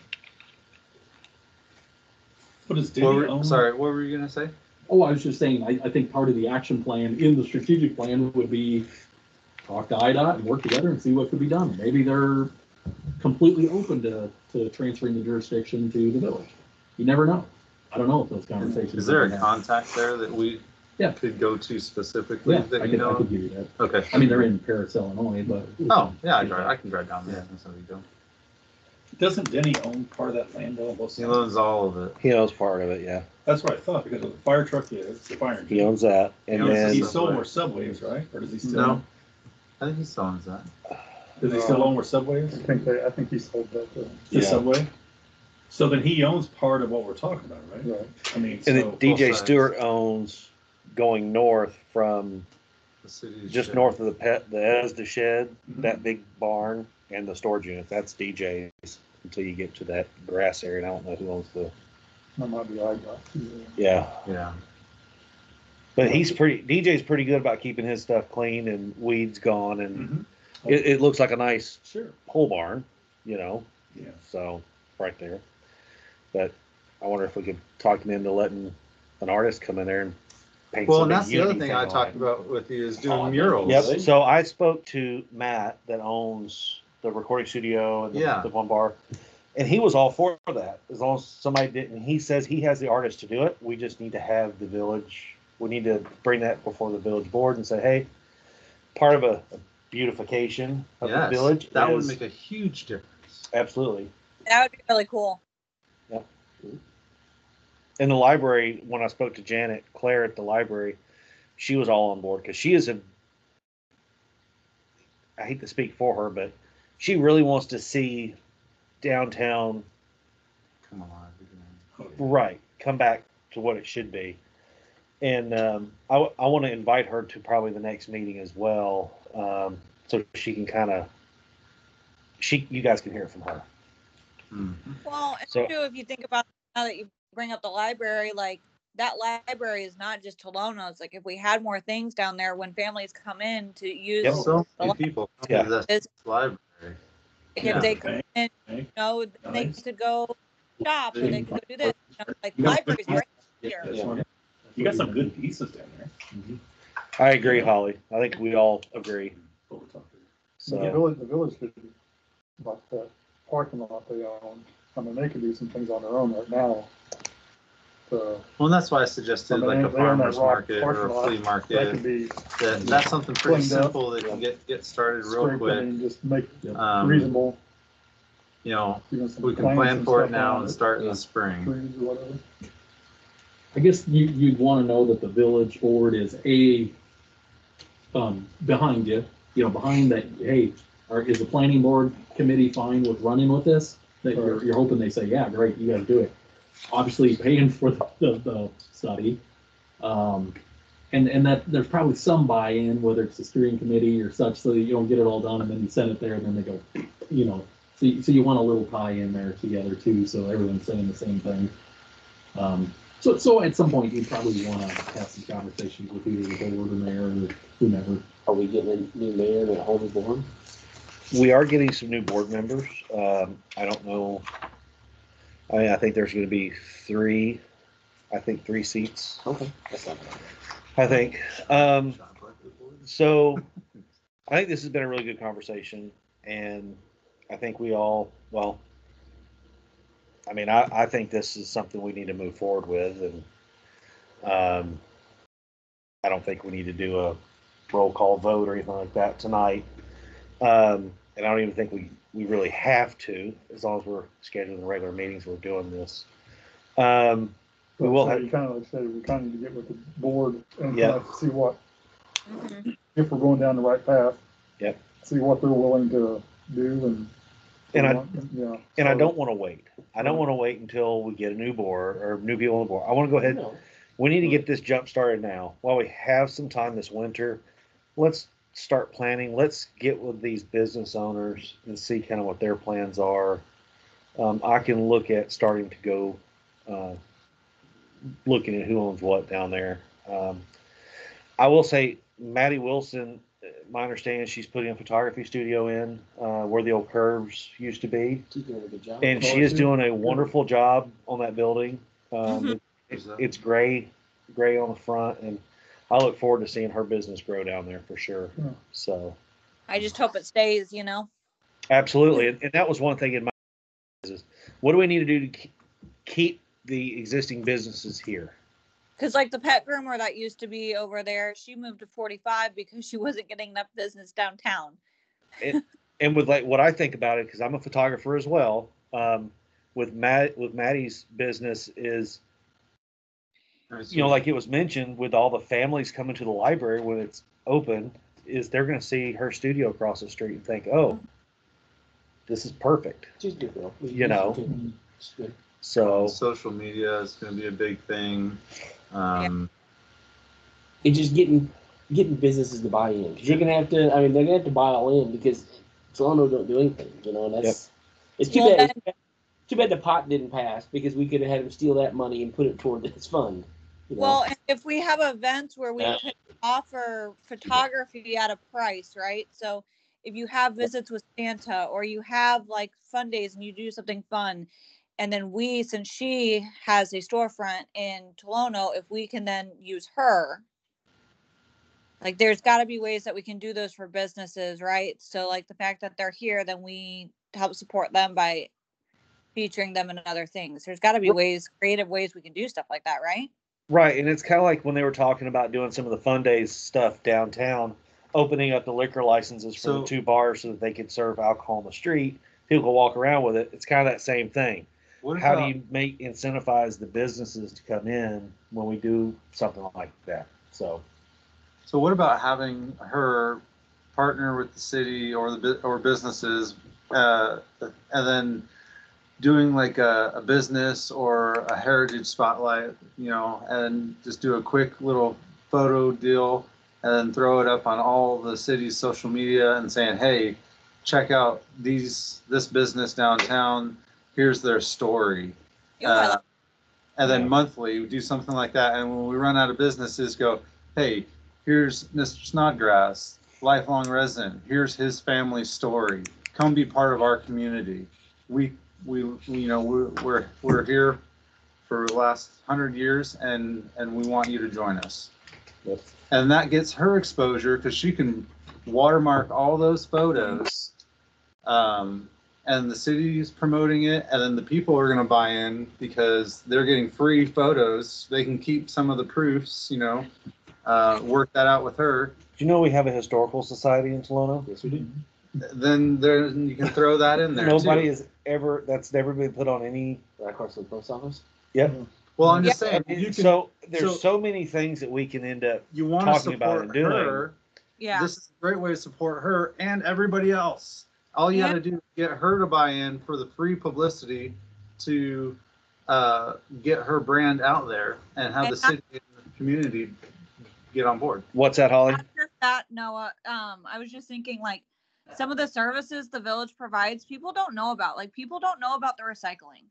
What does What Denny were, own? sorry, what were you gonna say? Oh, I was just saying, I, I think part of the action plan in the strategic plan would be talk to I D O T and work together and see what could be done. Maybe they're completely open to, to transferring the jurisdiction to the village. You never know. I don't know if those conversations. Is there are a gonna contact there that we Yeah. could go to specifically happen. Yeah, that I you could, I know? could give you that. Okay. I mean, they're in Paris, Illinois, but. Oh, yeah, I drive, I can drive down there. That's how we go. Doesn't Denny own part of that land on both He sides? loves all of it. He owns part of it, yeah. That's what I thought, because of the fire truck is, the fire engine. He owns that. And He owns then He Subway. sold where Subway is, right? Or does he still? No. I think he still owns that. Does he still own where Subway I is? think they, I think he sold that, uh, The Yeah. Subway? So then he owns part of what we're talking about, right? right. I mean, and so, then D J both sides. Stewart owns going north from The city's just shed. north of the pet, the ESDA shed, Mhm. that big barn and the storage unit. That's D J's until you get to that grass area. And I don't know who owns the, That might be I D O T. yeah. Yeah. But he's pretty, D J's pretty good about keeping his stuff clean and weeds gone. And Mhm. it, it looks like a nice Sure, pole barn, you know, yeah. so right there. But I wonder if we could talk him into letting an artist come in there and paint Well, some and big that's the other Unity thing I on talked it. about with you is Oh, I doing think- murals. Yep. So I spoke to Matt that owns the recording studio and the, Yeah. the one bar, and he was all for that as long as somebody didn't. He says he has the artist to do it. We just need to have the village. We need to bring that before the village board and say, hey, part of a, a beautification of Yes, the village. that would is- make a huge difference. absolutely. That would be really cool. In the library, when I spoke to Janet Claire at the library, she was all on board because she is a. I hate to speak for her, but she really wants to see downtown Come on. again. right come back to what it should be. And um, I, I want to invite her to probably the next meeting as well, um, so she can kind of she you guys can hear it from her. Mhm. Well, and So- too, if you think about now that you bring up the library, like that library is not just Tolono's. Like if we had more things down there when families come in to use, Yep. So the many li- people come Yeah. to this It's- library. if Yeah. they come in, Okay. you know, then they Nice. could go shop or they could go do this. You know, like You got- libraries right here. That's Yeah. what- You got some good pieces down there. I agree, Holly. I think we all agree. The So village, the village could, like that parking lot they own, I mean, they could do some things on their own right now. So, Well, and that's why I I suggested mean, like they- a they own that farmer's rock market or parking a lot. flea that market. could be That, that's something pretty cleaned up. simple that can get, get started real scraped, I quick. mean, just make Um, reasonable, You know, you know, some we can plants plan and for it stuff now on and it, start in Yeah. the spring. trees or whatever. I guess you, you'd want to know that the village board is a, um, behind you, you know, behind that, hey, or is the planning board committee fine with running with this? That you're, you're hoping they say, yeah, great, you gotta do it. Obviously paying for the, the, the study. Um, and, and that, there's probably some buy-in, whether it's the steering committee or such, so that you don't get it all done and then you send it there and then they go, you know, so, you- so you want a little tie-in there together too, so everyone's saying the same thing. Um, so, so at some point, you probably want to have some conversations with either the board or mayor or whomever. Are we getting a new mayor and a whole new board? we are getting some new board members. Um, I don't know. I mean, I think there's going to be three. I think three seats. Okay, that's not bad. I think. Um, so I think this has been a really good conversation, and I think we all, well, I mean, I, I think this is something we need to move forward with, and um, I don't think we need to do a roll call vote or anything like that tonight. Um, and I don't even think we, we really have to, as long as we're scheduling regular meetings, we're doing this. Um, we will So have, you kind of like say, we kind of need to get with the board and Yeah. kind of see what, Mhm. if we're going down the right path. Yep. See what they're willing to do and. And I- Yeah. and I so- don't want to wait. I don't want to wait until we get a new board or new people on the board. I want to go ahead. No. We need to get this jump started now. While we have some time this winter, let's start planning. Let's get with these business owners and see kind of what their plans are. Um, I can look at starting to go, uh, looking at who owns what down there. Um, I will say, Maddie Wilson, uh, my understanding is she's putting a photography studio in uh, where the old curves used to be. She's doing a good job. And she is doing a wonderful job on that building. Um, Mhm. it- it's, it's gray, gray on the front, and I look forward to seeing her business grow down there for sure. Yeah. So, I just hope it stays, you know. absolutely, and, and that was one thing in my is what do we need to do to keep, keep the existing businesses here? Because like the pet groomer that used to be over there, she moved to forty-five because she wasn't getting enough business downtown. And, and with like what I think about it, because I'm a photographer as well. Um, with Matt, with Maddie's business is you know, like it was mentioned, with all the families coming to the library when it's open, is they're going to see her studio across the street and think, oh, this is perfect. She's good, girl. You know. She's good. So, social media is going to be a big thing. Um, It's just getting getting businesses to buy in, because you're gonna have to. I mean, they're gonna have to buy all in because Toronto don't do anything. You know, and that's it's too Well, bad. It's too bad the pot didn't pass, because we could have had them steal that money and put it toward this fund. You know? Well, and if we have events where we Yeah. could offer photography at a price, right? So if you have visits with Santa, or you have like fun days and you do something fun, and then we, since she has a storefront in Tolono, if we can then use her, like there's got to be ways that we can do those for businesses, right? So like the fact that they're here, then we help support them by featuring them in other things. There's got to be ways, creative ways we can do stuff like that, right? right. And it's kind of like when they were talking about doing some of the fun days stuff downtown, opening up the liquor licenses for So- the two bars so that they could serve alcohol on the street. People can walk around with it. It's kind of that same thing. what How about, do you make incentivize the businesses to come in when we do something like that? So, So what about having her partner with the city or the bu- or businesses, uh, and then doing like a, a business or a heritage spotlight, you know, and just do a quick little photo deal and then throw it up on all the city's social media and saying, hey, check out these this business downtown. Here's their story. Ooh, I Uh, like- and then monthly we do something like that. And when we run out of businesses, go, hey, here's Mister Snodgrass, lifelong resident. Here's his family story. Come be part of our community. We we you know we're we're, we're here for the last hundred years, and and we want you to join us. Yep. And that gets her exposure because she can watermark all those photos. Um, and the city's promoting it, and then the people are going to buy in because they're getting free photos. They can keep some of the proofs, you know, uh, work that out with her. Do you know we have a historical society in Tolono? Yes, we do. Then there you can throw that in there. Nobody too. has ever, that's never been put on any. Right across the post office. Yep. Well, I'm just Yeah. saying, you can, So there's so- so many things that we can end up. you want to talking about support and doing. her. Yeah. This is a great way to support her and everybody else. All you Yeah. got to do is get her to buy in for the free publicity to uh, get her brand out there and have And the city and the community get on board. What's that, Holly? Not just that, Noah. Um, I was just thinking like some of the services the village provides, people don't know about. Like people don't know about the recycling.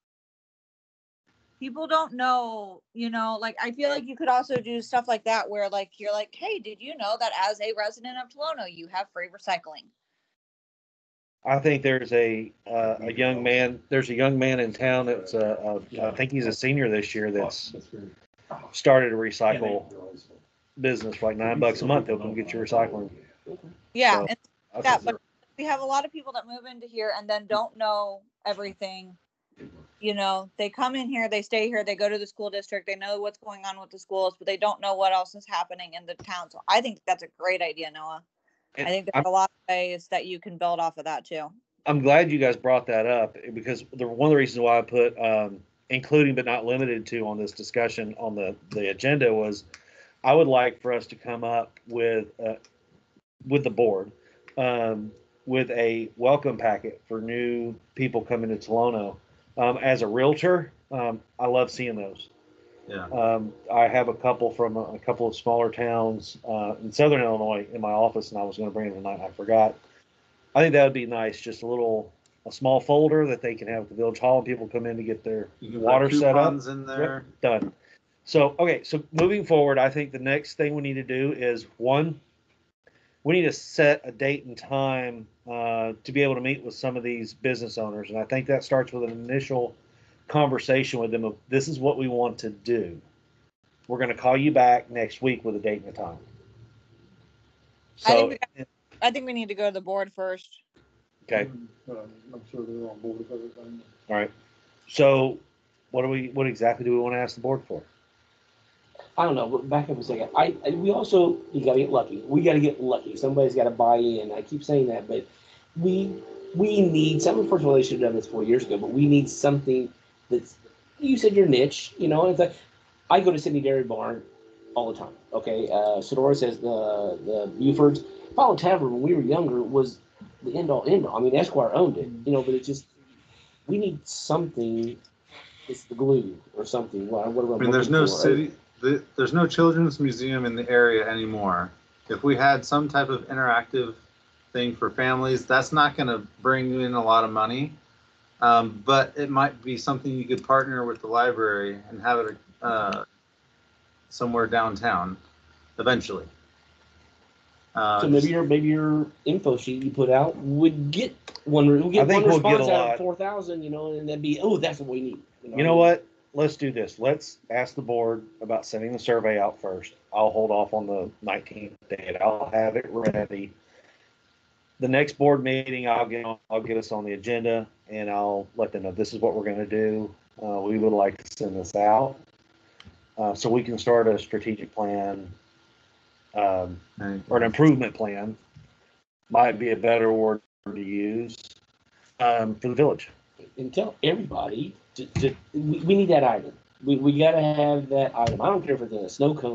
People don't know, you know, like I feel like you could also do stuff like that where like you're like, hey, did you know that as a resident of Tolono, you have free recycling? I think there's a, uh, a young man, there's a young man in town that's, uh, uh, I think he's a senior this year that's That's very. started a recycle business for like nine bucks a month. They'll come get your recycling. Yeah, So, and I that, think but we have a lot of people that move into here and then don't know everything. You know, they come in here, they stay here, they go to the school district, they know what's going on with the schools, but they don't know what else is happening in the town. So I think that's a great idea, Noah. I And think I'm- there's a lot of ways that you can build off of that too. I'm glad you guys brought that up because the one of the reasons why I put um, including but not limited to on this discussion on the the agenda was I would like for us to come up with uh, with the board um, with a welcome packet for new people coming to Tolono. Um, as a realtor, um, I love seeing those. Yeah. Um, I have a couple from a, a couple of smaller towns uh, in Southern Illinois in my office, and I was going to bring them tonight. And I forgot. I think that would be nice. Just a little, a small folder that they can have at the village hall, and people come in to get their You can water put set up. coupons in there. Yep, done. So, okay, so moving forward, I think the next thing we need to do is one, we need to set a date and time uh, to be able to meet with some of these business owners. And I think that starts with an initial conversation with them of this is what we want to do. We're going to call you back next week with a date and a time. I So, think we got- I think we need to go to the board first. okay, Uh, I'm sure they're on board with everything. all right. So, what do we? What exactly do we want to ask the board for? I don't know, but back up a second. I, I we also you gotta get lucky. We gotta get lucky. Somebody's gotta buy in. I keep saying that, but we we need something. First of all, they should have done this four years ago, but we need something that's you said your niche, you know, and it's like I go to Sydney Dairy Barn all the time. Okay. Uh Sonora says the the Buford's Apollo Tavern when we were younger was the end all end all. I mean Esquire owned it, you know, but it just we need something it's the glue or something. What, what I mean, there's no city, the, there's no children's museum in the area anymore. If we had some type of interactive thing for families, that's not going to bring in a lot of money. Um, but it might be something you could partner with the library and have it uh, somewhere downtown eventually. Uh, So maybe your maybe your info sheet you put out would get one. Would I get think one we'll get response a out lot. of four thousand, you know, and that'd be oh, that's what we need. You know what? Let's do this. Let's ask the board about sending the survey out first. I'll hold off on the nineteenth date. I'll have it ready. The next board meeting, I'll get I'll get us on the agenda and I'll let them know this is what we're going to do. Uh, we would like to send this out uh, so we can start a strategic plan um, right. or an improvement plan. Might be a better word to use um, for the village. And tell everybody to, to we, we need that item. We, we got to have that item. I don't care if it's a snow cone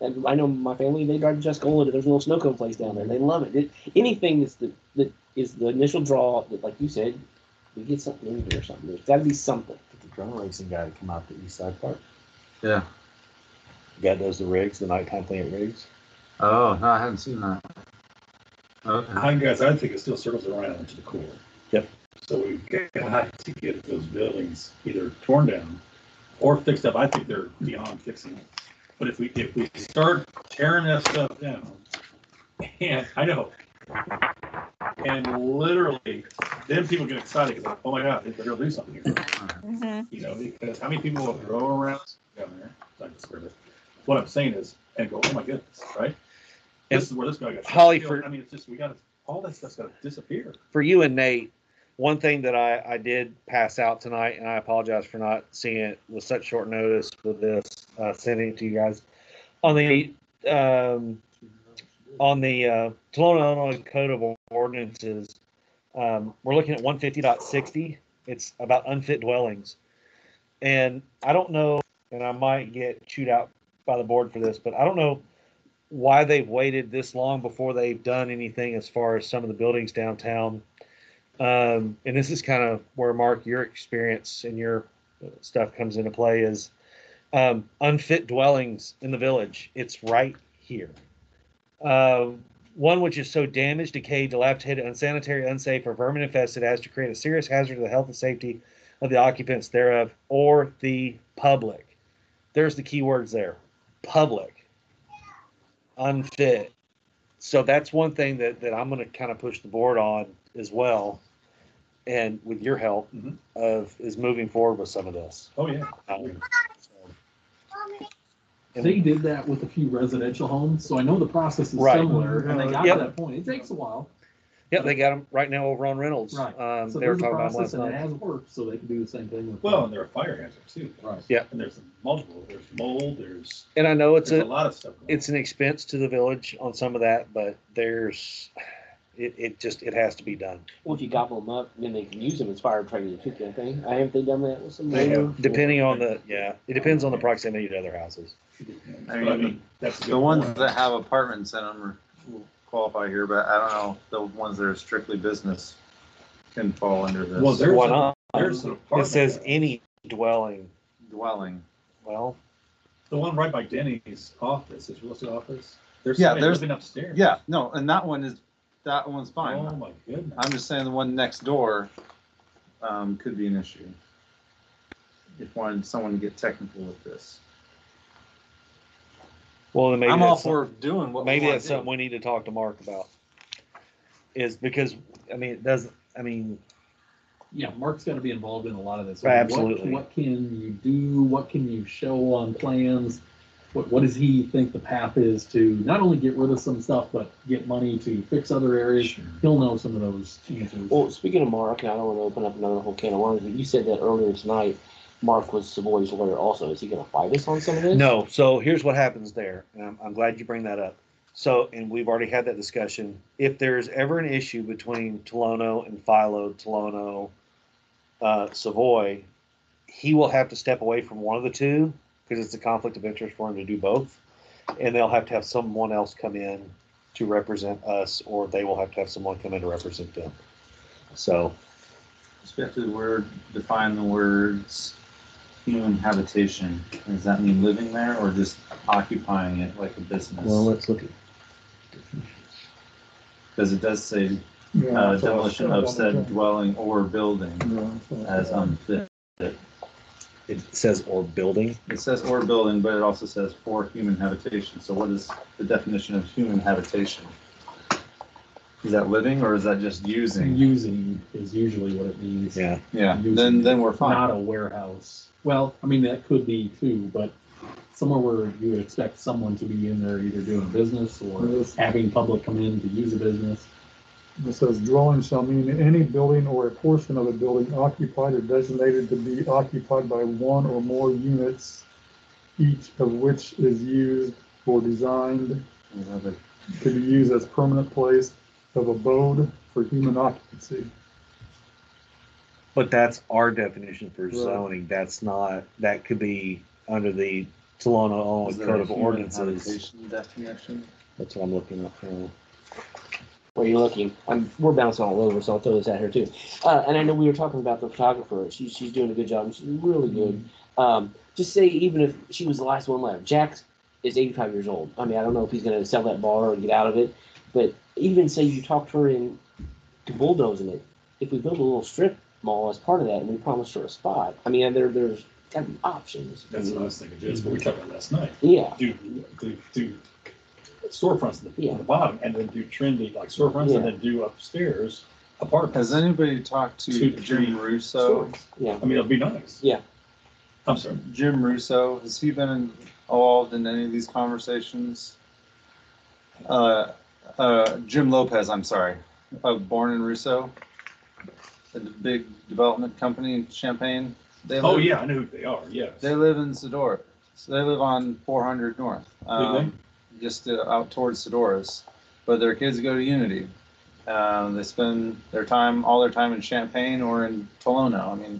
And I know my family, they drive to Tuscola, there's a little snow cone place down there, they love it. It anything that's the, that is the initial draw, that like you said, we get something in here or something, there's gotta be something. Get the drone racing guy to come out to East Side Park. Yeah. The guy does the rigs, the nighttime thing at rigs. Oh, no, I haven't seen that. Okay. I guess I think it still circles around to the core. Yep. So we've got to get those buildings either torn down or fixed up. I think they're beyond fixing. But if we, if we start tearing that stuff down, and I know, and literally, then people get excited because, oh my God, they're gonna do something here. Mhm. You know, because how many people will throw around down there? Not to swear this. What I'm saying is, and go, oh my goodness, right? This is where this guy got. shot. Holly, for- I mean, it's just, we gotta, all that stuff's gotta disappear. For you and Nate, one thing that I, I did pass out tonight, and I apologize for not seeing it with such short notice with this, uh, sending it to you guys. On the, um, on the, uh, Tolono, Illinois Code of Ordinances, um, we're looking at one fifty point sixty. It's about unfit dwellings. And I don't know, and I might get chewed out by the board for this, but I don't know why they've waited this long before they've done anything as far as some of the buildings downtown. Um, and this is kind of where, Mark, your experience and your stuff comes into play is um, unfit dwellings in the village. It's right here. Uh, one which is so damaged, decayed, dilapidated, unsanitary, unsafe, or vermin infested as to create a serious hazard to the health and safety of the occupants thereof or the public. There's the key words there. Public. Unfit. So that's one thing that, that I'm going to kind of push the board on as well. And with your help Mhm. of is moving forward with some of this. Oh, yeah. Um, so- They did that with a few residential homes, so I know the process is Right. similar, and they got Yep. to that point. It takes a while. Yeah, they got them right now over on Reynolds. Right. Um, So they were there's a talking about 'em process last and it night. has worked, so they can do the same thing with. Well, and there are fire hazards too. Right. Yeah. And there's multiple, there's mold, there's, And I know it's there's a a, lot of stuff. going on. it's an expense to the village on some of that, but there's, it, it just, it has to be done. Well, if you gobble them up, then they can use them as fire training too, can't they? I haven't they done that with some? They have. other- Depending on the, yeah, it depends on the proximity to other houses. But I mean, that's a good The ones point. that have apartments in them are, will qualify here, but I don't know, the ones that are strictly business can fall under this. Well, there's, Why a- not? there's an It apartment. says any dwelling. Dwelling. Well, The one right by Denny's office, his real estate office. There's Yeah, somebody there's- living upstairs. Yeah, no, and that one is, that one's Oh, fine. my goodness. I'm just saying the one next door, um, could be an issue. If wanted someone to get technical with this. well, then maybe I'm all that's for some- doing what we maybe wanna that's do. something we need to talk to Mark about. Is because, I mean, it does, I mean, Yeah, Mark's got to be involved in a lot of this. Right, What- absolutely. What can you do? What can you show on plans? What, what does he think the path is to not only get rid of some stuff, but get money to fix other areas? He'll know some of those answers. Well, speaking of Mark, and I don't want to open up another whole can of worms, but you said that earlier tonight, Mark was Savoy's lawyer also. Is he going to fight us on some of this? no. So here's what happens there. And I'm, I'm glad you bring that up. So, and we've already had that discussion. If there's ever an issue between Tolono and Philo, Tolono, uh, Savoy, he will have to step away from one of the two because it's a conflict of interest for him to do both. And they'll have to have someone else come in to represent us, or they will have to have someone come in to represent them. So, Just have to word, define the words human habitation. Does that mean living there or just occupying it like a business? let's look at. Because it does say Yeah, uh, so demolition I'll- of said dwelling or building Yeah, so- as unfit. It says or building. It says or building, but it also says for human habitation. So what is the definition of human habitation? Is that living or is that just using? Using is usually what it means. Yeah. Yeah, Using, then, then we're Not fine. a warehouse. Well, I mean, that could be too, but somewhere where you would expect someone to be in there either doing business or Yes. having public come in to use a business. It says dwelling shall mean any building or a portion of a building occupied or designated to be occupied by one or more units, each of which is used or designed to be used as permanent place of abode for human occupancy. But that's our definition for Right. zoning. That's not, that could be under the Tolono own Is there code a of human ordinances. habitation definition? That's what I'm looking at. for. Where you're looking, I'm, we're bouncing all over, so I'll throw this at her too. Uh, and I know we were talking about the photographer. She's she's doing a good job. She's really good. Um, just say even if she was the last one left, Jack is eighty-five years old. I mean, I don't know if he's going to sell that bar or get out of it, but even say you talked her into bulldozing it. If we build a little strip mall as part of that, and we promised her a spot, I mean, there there's got to be options. That's what I was thinking, just what we talked about last night. Yeah. Do, do, do storefronts at the, Yeah. at the bottom, and then do trendy, like storefronts, and Yeah. then do upstairs apartments. Has anybody talked to Two, Jim three Russo? stores. Yeah. I mean, it'll be nice. Yeah. I'm sorry. Jim Russo, has he been involved in any of these conversations? Uh, uh, Jim Lopez, I'm sorry, of Born and Russo, the big development company in Champaign. They Oh, live- yeah, I know who they are, yes. They live in Sedora. So they live on four hundred North, um, just uh, out towards Sedoras. But their kids go to Unity. Um, they spend their time, all their time in Champaign or in Tolono. I mean,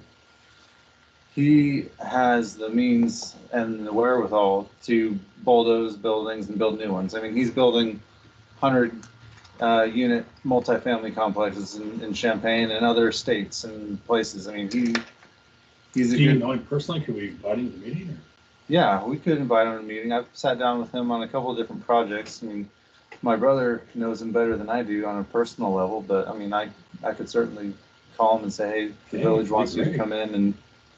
he has the means and the wherewithal to bulldoze buildings and build new ones. I mean, he's building hundred uh, unit multifamily complexes in, in Champaign and other states and places. I mean, he he's a Do you good. know him personally? Could we invite him to the meeting? Or? Yeah, we could invite him to a meeting. I've sat down with him on a couple of different projects. I mean, my brother knows him better than I do on a personal level, but I mean, I, I could certainly call him and say, hey, the Yeah, village that'd wants be you to great. come in and,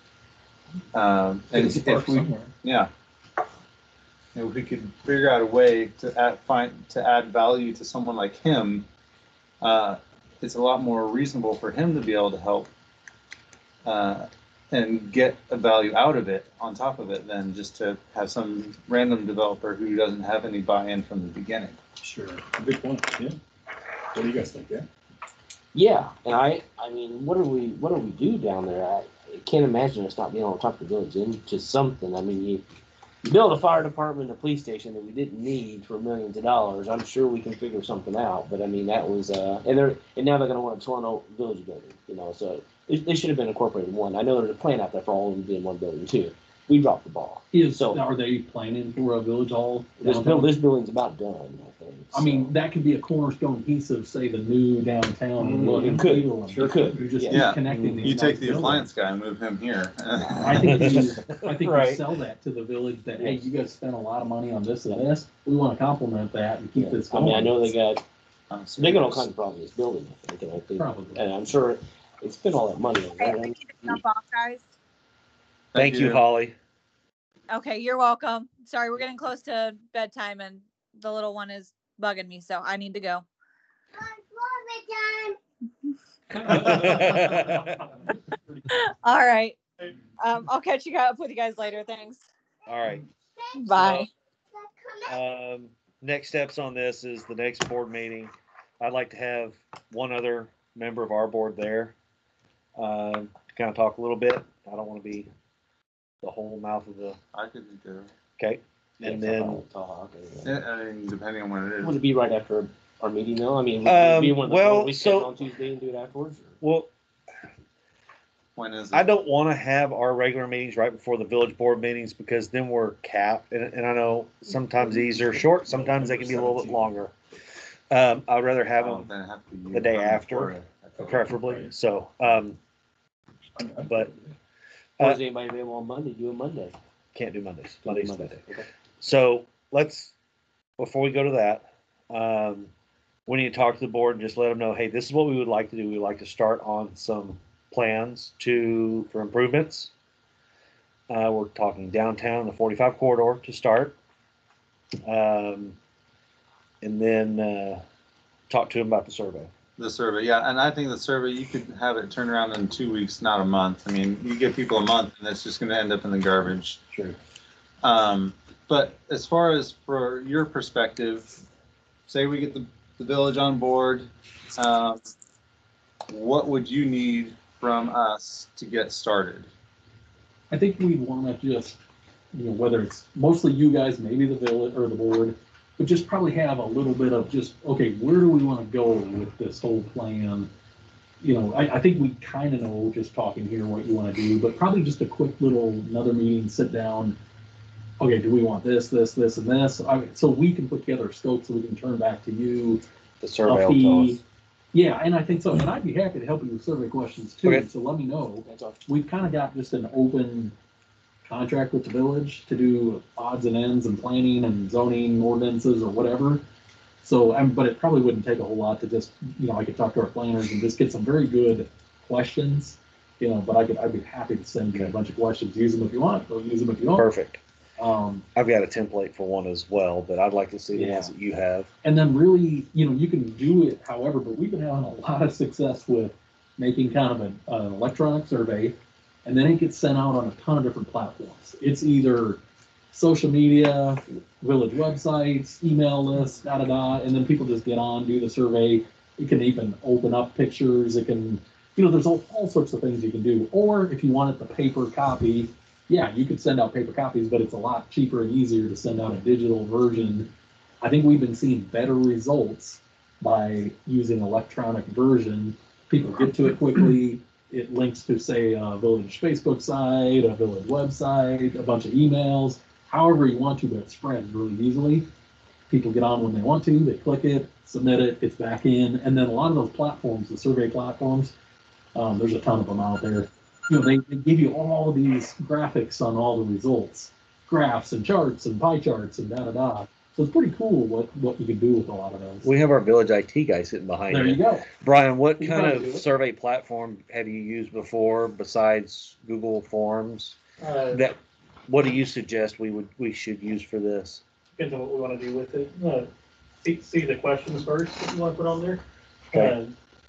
um, and Get a if spark we, somewhere. yeah. If we could figure out a way to add, find, to add value to someone like him, uh, it's a lot more reasonable for him to be able to help, uh, and get a value out of it on top of it than just to have some random developer who doesn't have any buy-in from the beginning. Sure. Good point. Yeah. What do you guys think? Yeah. Yeah, and I, I mean, what do we, what do we do down there? I, I can't imagine us not being able to talk the village into something. I mean, you, you build a fire department, a police station that we didn't need for millions of dollars. I'm sure we can figure something out. But I mean, that was, uh, and they're, and now they're going to want a Toronto Village building, you know. So they, they should have been incorporated in one. I know there's a plan out there for all of them being one building too. We dropped the ball. Is, So- are they planning for a village hall? This, downtown? build, this building's about done, I think. I mean, that could be a cornerstone piece of, say, the new downtown and Mm, look it and could. feel. Sure could. You're just Yeah. connecting these. You take nice the buildings. appliance guy and move him here. I think you, I think Right. you sell that to the village that, hey, Yes. you guys spent a lot of money on this and this. We want to complement that and keep Yeah. this I going. mean, I know they got, I'm they got all serious. kinds of problems with this building, I think, and I think, Probably. and I'm sure it's spent all that money on Hey, I it. need to jump off, guys. Thank you, Holly. Okay, you're welcome. Sorry, we're getting close to bedtime and the little one is bugging me, so I need to go. All right. Um, I'll catch you guys up with you guys later. Thanks. All right. Bye. Um, next steps on this is the next board meeting. I'd like to have one other member of our board there. Uh, to kind of talk a little bit. I don't want to be the whole mouth of the, I could do. okay? Yeah, And talk then, about talk, and, Yeah, I mean, depending on when it Would is. it be right after our meeting though? I mean, would it be Um, one of the well, four weekends so- on Tuesday and do it afterwards? or- well, When is it? I don't want to have our regular meetings right before the village board meetings because then we're capped. And, and I know sometimes these are short, sometimes they can be a little bit longer. Um, I'd rather have Oh, them then it have to be the day on after, before it. preferably. So, um, but- Or Uh, is anybody available on Monday? Do a Monday. can't do Mondays. Monday's Monday. Monday. Okay. So let's, before we go to that, um, we need to talk to the board and just let them know, hey, this is what we would like to do. We'd like to start on some plans to, for improvements. Uh, we're talking downtown, the forty-five corridor to start. Um, and then, uh, talk to them about the survey. The survey, yeah, and I think the survey, you could have it turned around in two weeks, not a month. I mean, you give people a month and it's just gonna end up in the garbage. Sure. Um, but as far as for your perspective, say we get the, the village on board, um, what would you need from us to get started? I think we want to just, you know, whether it's mostly you guys, maybe the village or the board, but just probably have a little bit of just, okay, where do we want to go with this whole plan? You know, I, I think we kind of know, just talking here, what you want to do, but probably just a quick little, another meeting, sit down. okay, do we want this, this, this, and this? I mean, so we can put together a scope so we can turn back to you. The survey a will tell fee. us. Yeah, and I think so, and I'd be happy to help you with survey questions too, Okay. so let me know. That's all. We've kind of got just an open contract with the village to do odds and ends and planning and zoning ordinances or whatever. So, um, but it probably wouldn't take a whole lot to just, you know, I could talk to our planners and just get some very good questions, you know, but I could, I'd be happy to send you a bunch of questions. Use them if you want, or use them if you don't. Perfect. Um, I've got a template for one as well, but I'd like to see the Yeah. ones that you have. And then really, you know, you can do it however, but we've been having a lot of success with making kind of an, an electronic survey, and then it gets sent out on a ton of different platforms. It's either social media, village websites, email lists, da da da, and then people just get on, do the survey. It can even open up pictures. It can, you know, there's all, all sorts of things you can do. Or if you want it the paper copy, yeah, you could send out paper copies, but it's a lot cheaper and easier to send out a digital version. I think we've been seeing better results by using electronic version. People get to it quickly. It links to, say, a village Facebook site, a village website, a bunch of emails, however you want to, but it spreads really easily. People get on when they want to, they click it, submit it, it's back in. And then a lot of those platforms, the survey platforms, um, there's a ton of them out there. You know, they, they give you all these graphics on all the results, graphs and charts and pie charts and da da da. So it's pretty cool what, what you can do with a lot of those. We have our village I T guy sitting behind There you go. Brian, what You kind probably of do it. survey platform have you used before besides Google Forms? Uh, That, what do you suggest we would, we should use for this? depends on what we want to do with it. Uh, see, see the questions first that you want to put on there. Okay.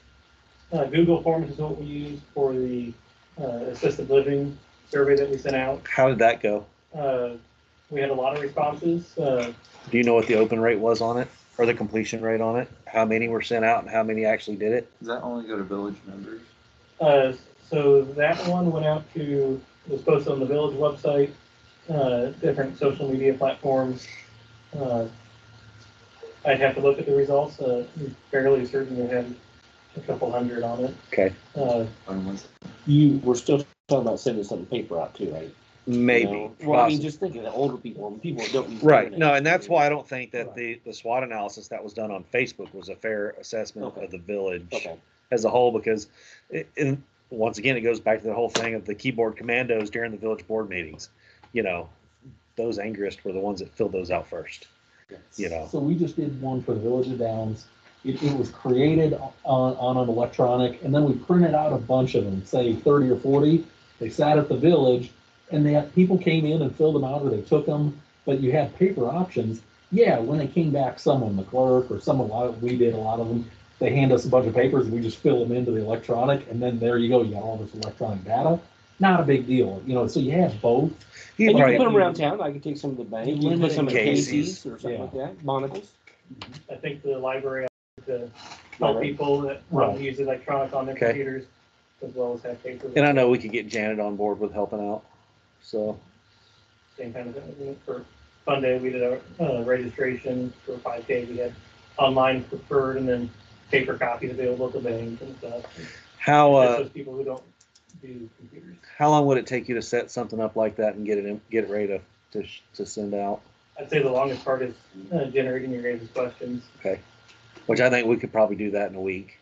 Uh, uh, Google Forms is what we use for the uh, assisted living survey that we sent out. How did that go? Uh, we had a lot of responses. Uh, Do you know what the open rate was on it or the completion rate on it? How many were sent out and how many actually did it? Does that only go to village members? uh, so that one went out to, was posted on the village website, uh, different social media platforms. Uh, I'd have to look at the results. Uh, I'm fairly certain we had a couple hundred on it. Okay, Uh, When was it? You, we're still talking about sending some paper out too, right? You maybe. know? Well, I mean, possibly. just thinking of older people, and people that don't use. Right, internet. no, and that's why I don't think that the, the SWOT analysis that was done on Facebook was a fair assessment Okay. of the village Okay. as a whole, because it, and once again, it goes back to the whole thing of the keyboard commandos during the village board meetings. You know, those angriest were the ones that filled those out first. You know. So we just did one for the Village of Downs. It, it was created on, on an electronic, and then we printed out a bunch of them, say thirty or forty. They sat at the village, and they had, people came in and filled them out, or they took them, but you had paper options. Yeah, when they came back, someone, the clerk or someone, a lot of- we did a lot of them, they hand us a bunch of papers, and we just fill them into the electronic, and then there you go, you got all this electronic data. Not a big deal, you know, so you have both. You And you probably- can put them around town. I can take some to the bank. You can put some at Casey's. Casey's or something Yeah. like that. Monocles. I think the library to help Right. people that want Right. to use electronic on their Okay. computers as well as have paper. And I know we could get Janet on board with helping out. So, Same kind of thing. For Fun Day, we did a uh, registration for five K. We had online preferred and then paper copies available at the bank and stuff. how Just uh, those people who don't do computers. how long would it take you to set something up like that and get it in, get it ready to to, to send out? I'd say the longest part is uh, generating your guys' questions. Okay, which I think we could probably do that in a week.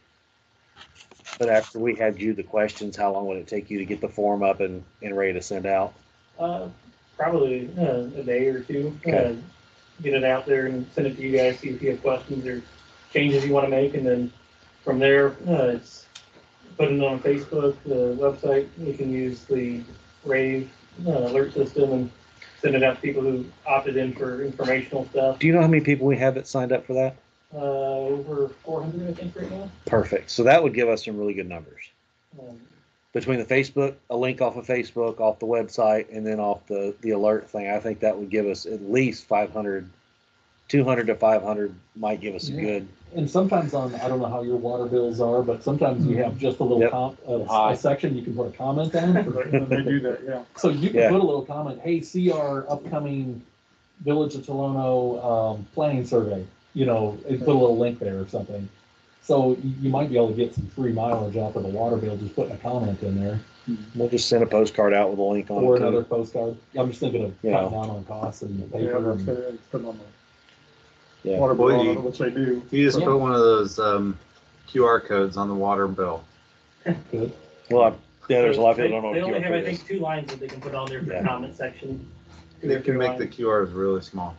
But after we had you the questions, how long would it take you to get the form up and, and ready to send out? Uh, probably uh, a day or two. Okay. Uh, get it out there and send it to you guys, see if you have questions or changes you want to make. And then from there, uh, it's putting it on Facebook, the website. We can use the Rave uh, alert system and send it out to people who opted in for informational stuff. Do you know how many people we have that signed up for that? Uh, over four hundred, I think, right now. Perfect. So that would give us some really good numbers. Um, Between the Facebook, a link off of Facebook, off the website, and then off the, the alert thing, I think that would give us at least five hundred, two hundred to five hundred might give us a Yeah. good. And sometimes on, I don't know how your water bills are, but sometimes you have just a little Yep. com, a, Hi. a section you can put a comment on. They do that, yeah. So you can Yeah. put a little comment, hey, see our upcoming Village of Tolono, um, planning survey, you know, and put a little link there or something. So you, you might be able to get some free mileage off of the water bill, just putting a comment in there. We'll just send a postcard out with a link on Or it. too. another postcard. I'm just thinking of Yeah. cutting down on costs and the Yeah, paper. that's and- it. Put them on the Yeah. water Boy, bill, you- which they do. You just Yeah. put one of those um, Q R codes on the water bill. Good. Well, I- yeah, there's a lot of They- people don't know They what only Q R have, I code is. think, two lines that they can put on there for Yeah. the comment section. Two They or can three make the lines. Q Rs really small.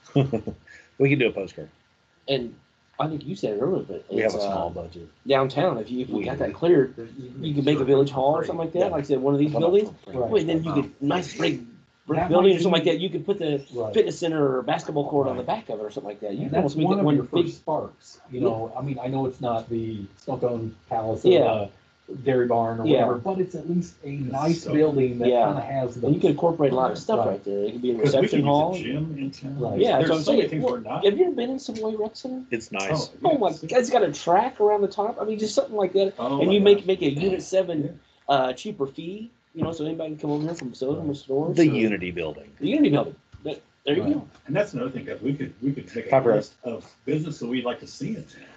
We can do a postcard. And I think you said it earlier, but We have it's, a small uh, budget. downtown, if you, if we We- got that cleared, you could make a village hall or something like that, like I said, one of these buildings. Right. Wait, then you could, nice brick, brick That building might or something like be- that, you could put the Right. fitness center or basketball court on the Right. back of it or something like that. You And could that's almost make one that of one your big. first sparks, you know, I mean, I know it's not the Stone Palace Yeah. or the Dairy Barn or Yeah. whatever, but it's at least a nice So- building that Yeah. kind of has the. And you could incorporate a lot of stuff Right. right there. It could be a Because we reception can hall. use a gym in town. Right. Yeah, There's so I'm so many saying, things well, we're not. have you ever been in Savoy Rec Center? It's nice. Oh my yes. God, it's got a track around the top. I mean, just something like that. Oh, And my you make gosh. make a unit seven uh, cheaper fee, you know, so anybody can come over here from Sodom or stores. The or- Unity building. The Unity building. But there you Right. go. And that's another thing, guys, we could, we could take a Copyright. list of businesses we'd like to see in town.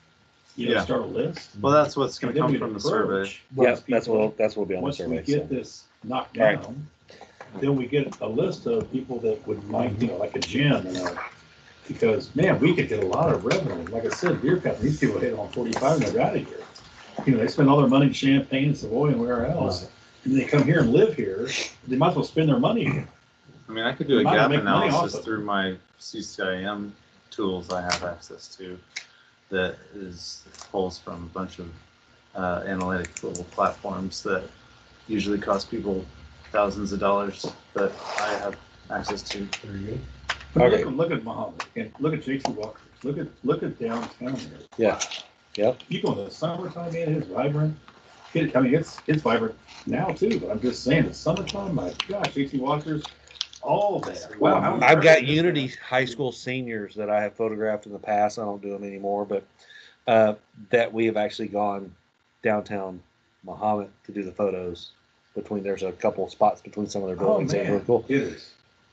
You know, Yeah. start a list. Well, that's what's And going to then come we'd from the survey. approach Yeah, those that's people. what, that's what will be on the Once we survey. get so. this knocked Right. down, then we get a list of people that would like, you know, like a gym and a, because, man, we could get a lot of revenue. Like I said, beer company, these people hit on forty-five and they're out of here. You know, they spend all their money in Champagne and Savoy and where else. And they come here and live here, they might as well spend their money here. I mean, I could do a Might gap make money off analysis of it. through my C C I M tools I have access to that is pulls from a bunch of uh, analytical platforms that usually cost people thousands of dollars that I have access to. There you But Okay. Look, look at Muhammad, and look at J T Walker, look at, look at downtown here. Yeah. Yep. People in the summertime, man, it's vibrant. It, I mean, it's, it's vibrant now too, but I'm just saying, the summertime, my gosh, J T Walker's all there. Wow. how I've got impressive. Unity high school seniors that I have photographed in the past. I don't do them anymore, but uh, that we have actually gone downtown Muhammad to do the photos. Between there's a couple spots between some of their Oh, buildings. that are really man, cool. it is.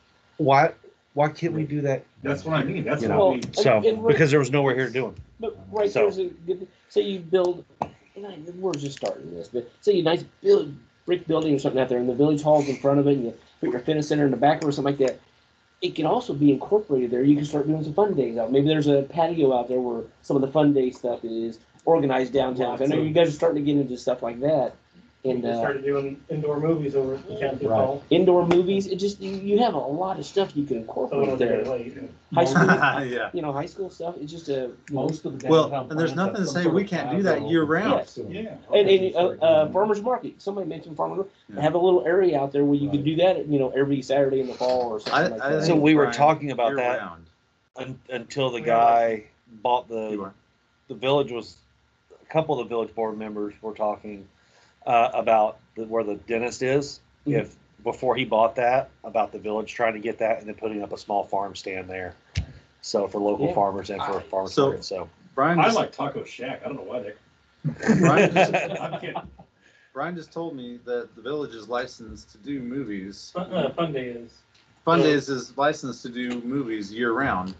Why? Why can't we do that? That's what I mean, that's You what know, we, so and- and- because there was nowhere here to do them. But right So- there's a good. Say you build. And I, we're just starting this, but say you nice build brick building or something out there, and the village hall's in front of it, and you put your fitness center in the back or something like that. It can also be incorporated there. You can start doing some fun days out. Maybe there's a patio out there where some of the fun day stuff is organized downtown. I know you guys are starting to get into stuff like that. We And just uh, started doing indoor movies over at the county Right. hall. indoor movies, it just you, you have a lot of stuff you can So incorporate it'll there. be late. High school, Yeah. you know, high school stuff. It's just a Most of the Well, downtown and there's plants have nothing to some say sort we of can't do that plaza year or- round. Yes. yeah. and, and uh, uh, farmers market. Somebody mentioned farmers market. Yeah. Have a little area out there where you could Right. do that. You know, every Saturday in the fall or something I, like I that. think, So we were Brian, talking about year that. round. Un- until the We guy bought You the are. the village was a couple of the village board members were talking uh, about the, where the dentist is. Mhm. If before he bought that, about the village trying to get that and then putting up a small farm stand there, so for local Yeah. farmers and for farmers So- market. So Brian I just, like Taco Shack, I don't know why they. Brian, just, I'm kidding. Brian just told me that the village is licensed to do movies. Fun, uh, fun day is. Fun So- Days is licensed to do movies year round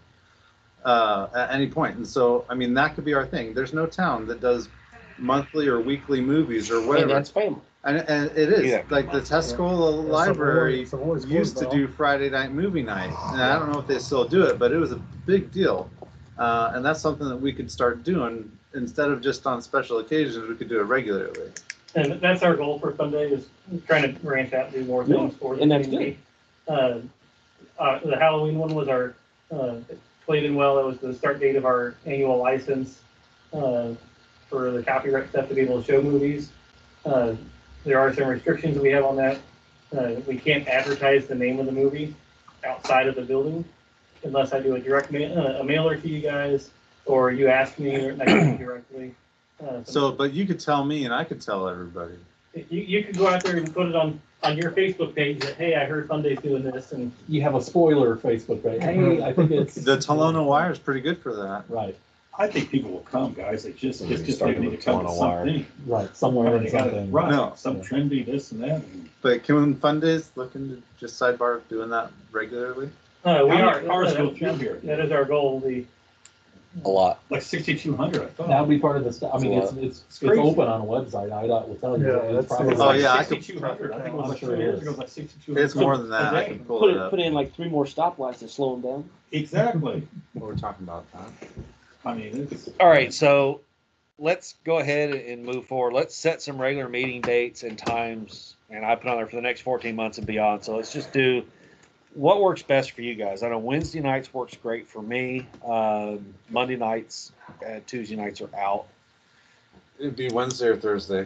uh, at any point. And so, I mean, that could be our thing. There's no town that does monthly or weekly movies or and whatever. that's family. And, and it is Yeah. like the Tuscola Library It's always good, used to though. do Friday night movie night. And I don't know if they still do it, but it was a big deal. Uh, and that's something that we could start doing instead of just on special occasions. We could do it regularly. And that's our goal for Fun Day, is trying to branch out and do more Yeah, things for the and that's community. Uh, uh, the Halloween one was our, uh, it played in well, it was the start date of our annual license, uh, for the copyright stuff to be able to show movies. Uh, there are some restrictions we have on that. Uh, we can't advertise the name of the movie outside of the building unless I do a direct ma- uh, a mailer to you guys, or you ask me, and I can directly. Uh, So, but you could tell me and I could tell everybody. You, you could go out there and put it on, on your Facebook page that, hey, I heard Fun Day's doing this, and You have a spoiler Facebook page. Hey, I think it's. The Talona Wire is pretty good for that. Right, I think people will come, guys, they just, Maybe it's just, start they need to with come to Toronto Wire. something. right, somewhere in They got it something. Right, No. some Yeah. trendy this and that. and- But can Fun Days look into just sidebar doing that regularly? uh, we How are. many cars uh, go that- through here? That is our goal, the, A lot. Like sixty-two hundred, I That would thought. be part of the, stu- I mean, it's, it's, it's crazy. open on a website, I D O T will tell you. Yeah, It's that's- probably- Oh, yeah, I could- Sixty-two hundred, I think it was I'm like sure two it years is. ago, it was like sixty-two hundred. It's more than that. I can pull Put it it, up. put in like three more stoplights to slow them down. Exactly. What we're talking about, huh? I mean, it's. All right, so let's go ahead and move forward. Let's set some regular meeting dates and times, and I put on there for the next fourteen months and beyond. So let's just do what works best for you guys. I know Wednesday nights works great for me. Um, Monday nights, uh, Tuesday nights are out. It'd be Wednesday or Thursday.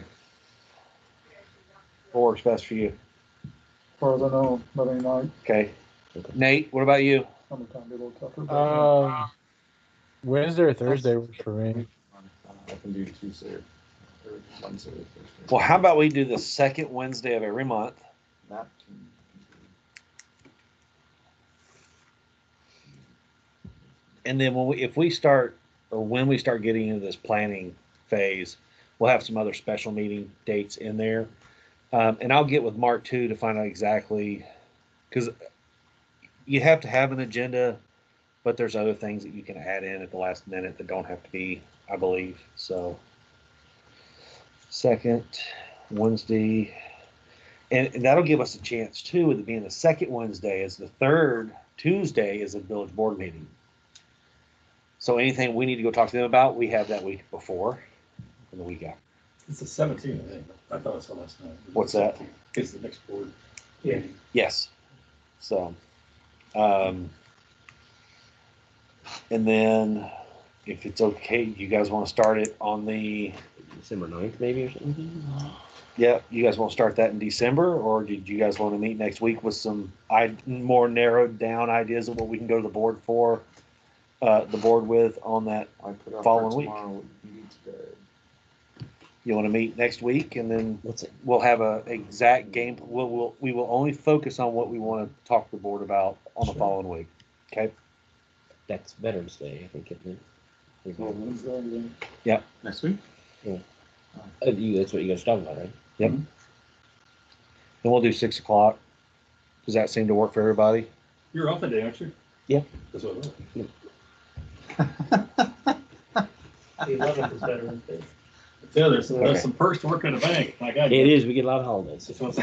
What works best for you? As far as I know, Monday night, Okay. Nate, what about you? summertime be a little tougher. but- Um, Wednesday or Thursday works for me. I can do Tuesday or or Wednesday or Thursday. Well, how about we do the second Wednesday of every month? That And then when we, if we start, or when we start getting into this planning phase, we'll have some other special meeting dates in there. Um, and I'll get with Mark too to find out exactly, because you have to have an agenda, but there's other things that you can add in at the last minute that don't have to be, I believe. So second Wednesday, and, and that'll give us a chance too, with it being the second Wednesday, is the third Tuesday is a village board meeting. So anything we need to go talk to them about, we have that week before and the week after. It's the seventeenth, I think. I thought I saw last night. What's that? It's the next board. Yeah. Yes. So, um, and then if it's okay, you guys want to start it on the, December ninth, maybe, or something. yeah, you guys want to start that in December, or did you guys want to meet next week with some I more narrowed down ideas of what we can go to the board for, uh, the board with on that? I put up Following for week. tomorrow would be today. You want to meet next week, and then What's it? we'll have a exact game. We'll, we'll we will only focus on what we want to talk to the board about on the Sure. following week. Okay. That's Veterans Day, I think, isn't it? Well, Wednesday, then. Next week? Uh, you, that's what you guys are talking about, right? Yep. And we'll do six o'clock. Does that seem to work for everybody? You're off today, aren't you? Yeah. That's what it was. The eleventh is Veterans Day. Yeah, there's, Okay. there's some perks to working at a bank. My God. It is, we get a lot of holidays. That's what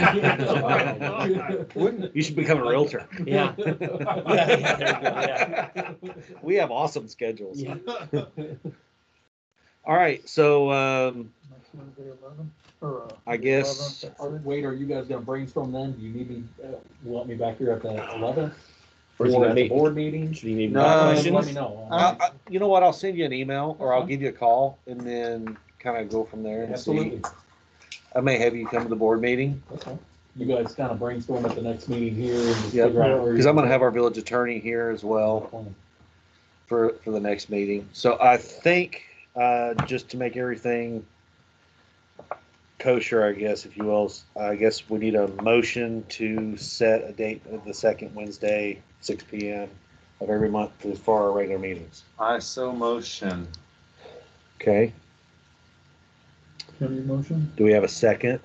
I'm saying. You should become a realtor. Yeah. Yeah, yeah, there you go, yeah. We have awesome schedules. Yeah. All right. So um, Next Wednesday, eleven, or, uh, I guess- eleventh, Are- Wait, are you guys gonna brainstorm then? Do you need me, uh, want me back here at the eleventh? Or is it Or gonna at the be- board meeting? Should you maybe? No, Let questions? me know. I, I, you know what? I'll send you an email, or I'll give you a call, and then kind of go from there and see. Absolutely. I may have you come to the board meeting. Okay. You guys kind of brainstorm at the next meeting here and just Yep. figure out where. Because I'm going to have our village attorney here as well for for the next meeting. So I think uh, just to make everything kosher, I guess, if you will, I guess we need a motion to set a date of the second Wednesday, six P M of every month for our regular meetings. I so motion. Okay. Any motion? Do we have a second?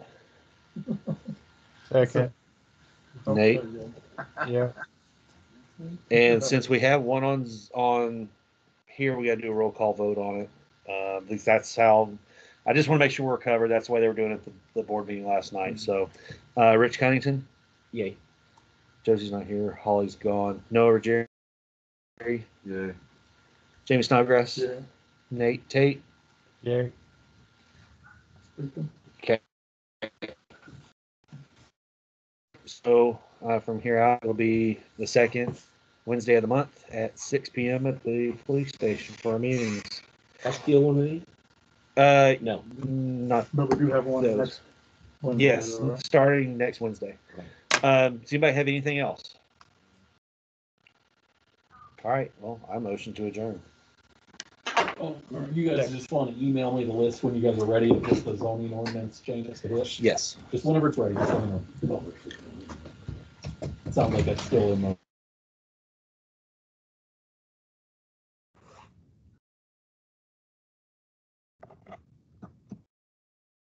Second, Nate? yeah. And since we have one on on here, we got to do a roll call vote on it. Uh, at least that's how. I just want to make sure we're covered. That's why they were doing it at the, the board meeting last night. So, uh, Rich Cunnington, Yay. Josie's not here. Holly's gone. Noah Ruggieri, Yeah. Jamie Snodgrass, Yeah. Nate Tate. Yeah. So uh, from here out, it'll be the second Wednesday of the month at six P M at the police station for our meetings. I steal one of these? Uh, No. not But we do have one Those. next Wednesday. yes, though, right? starting next Wednesday. Um, does anybody have anything else? All right. Well, I motion to adjourn. Oh, You guys just want to email me the list when you guys are ready to put the zoning ordinance changes to this? Yes. Just whenever it's ready, just let me know. It sounds like that's still in the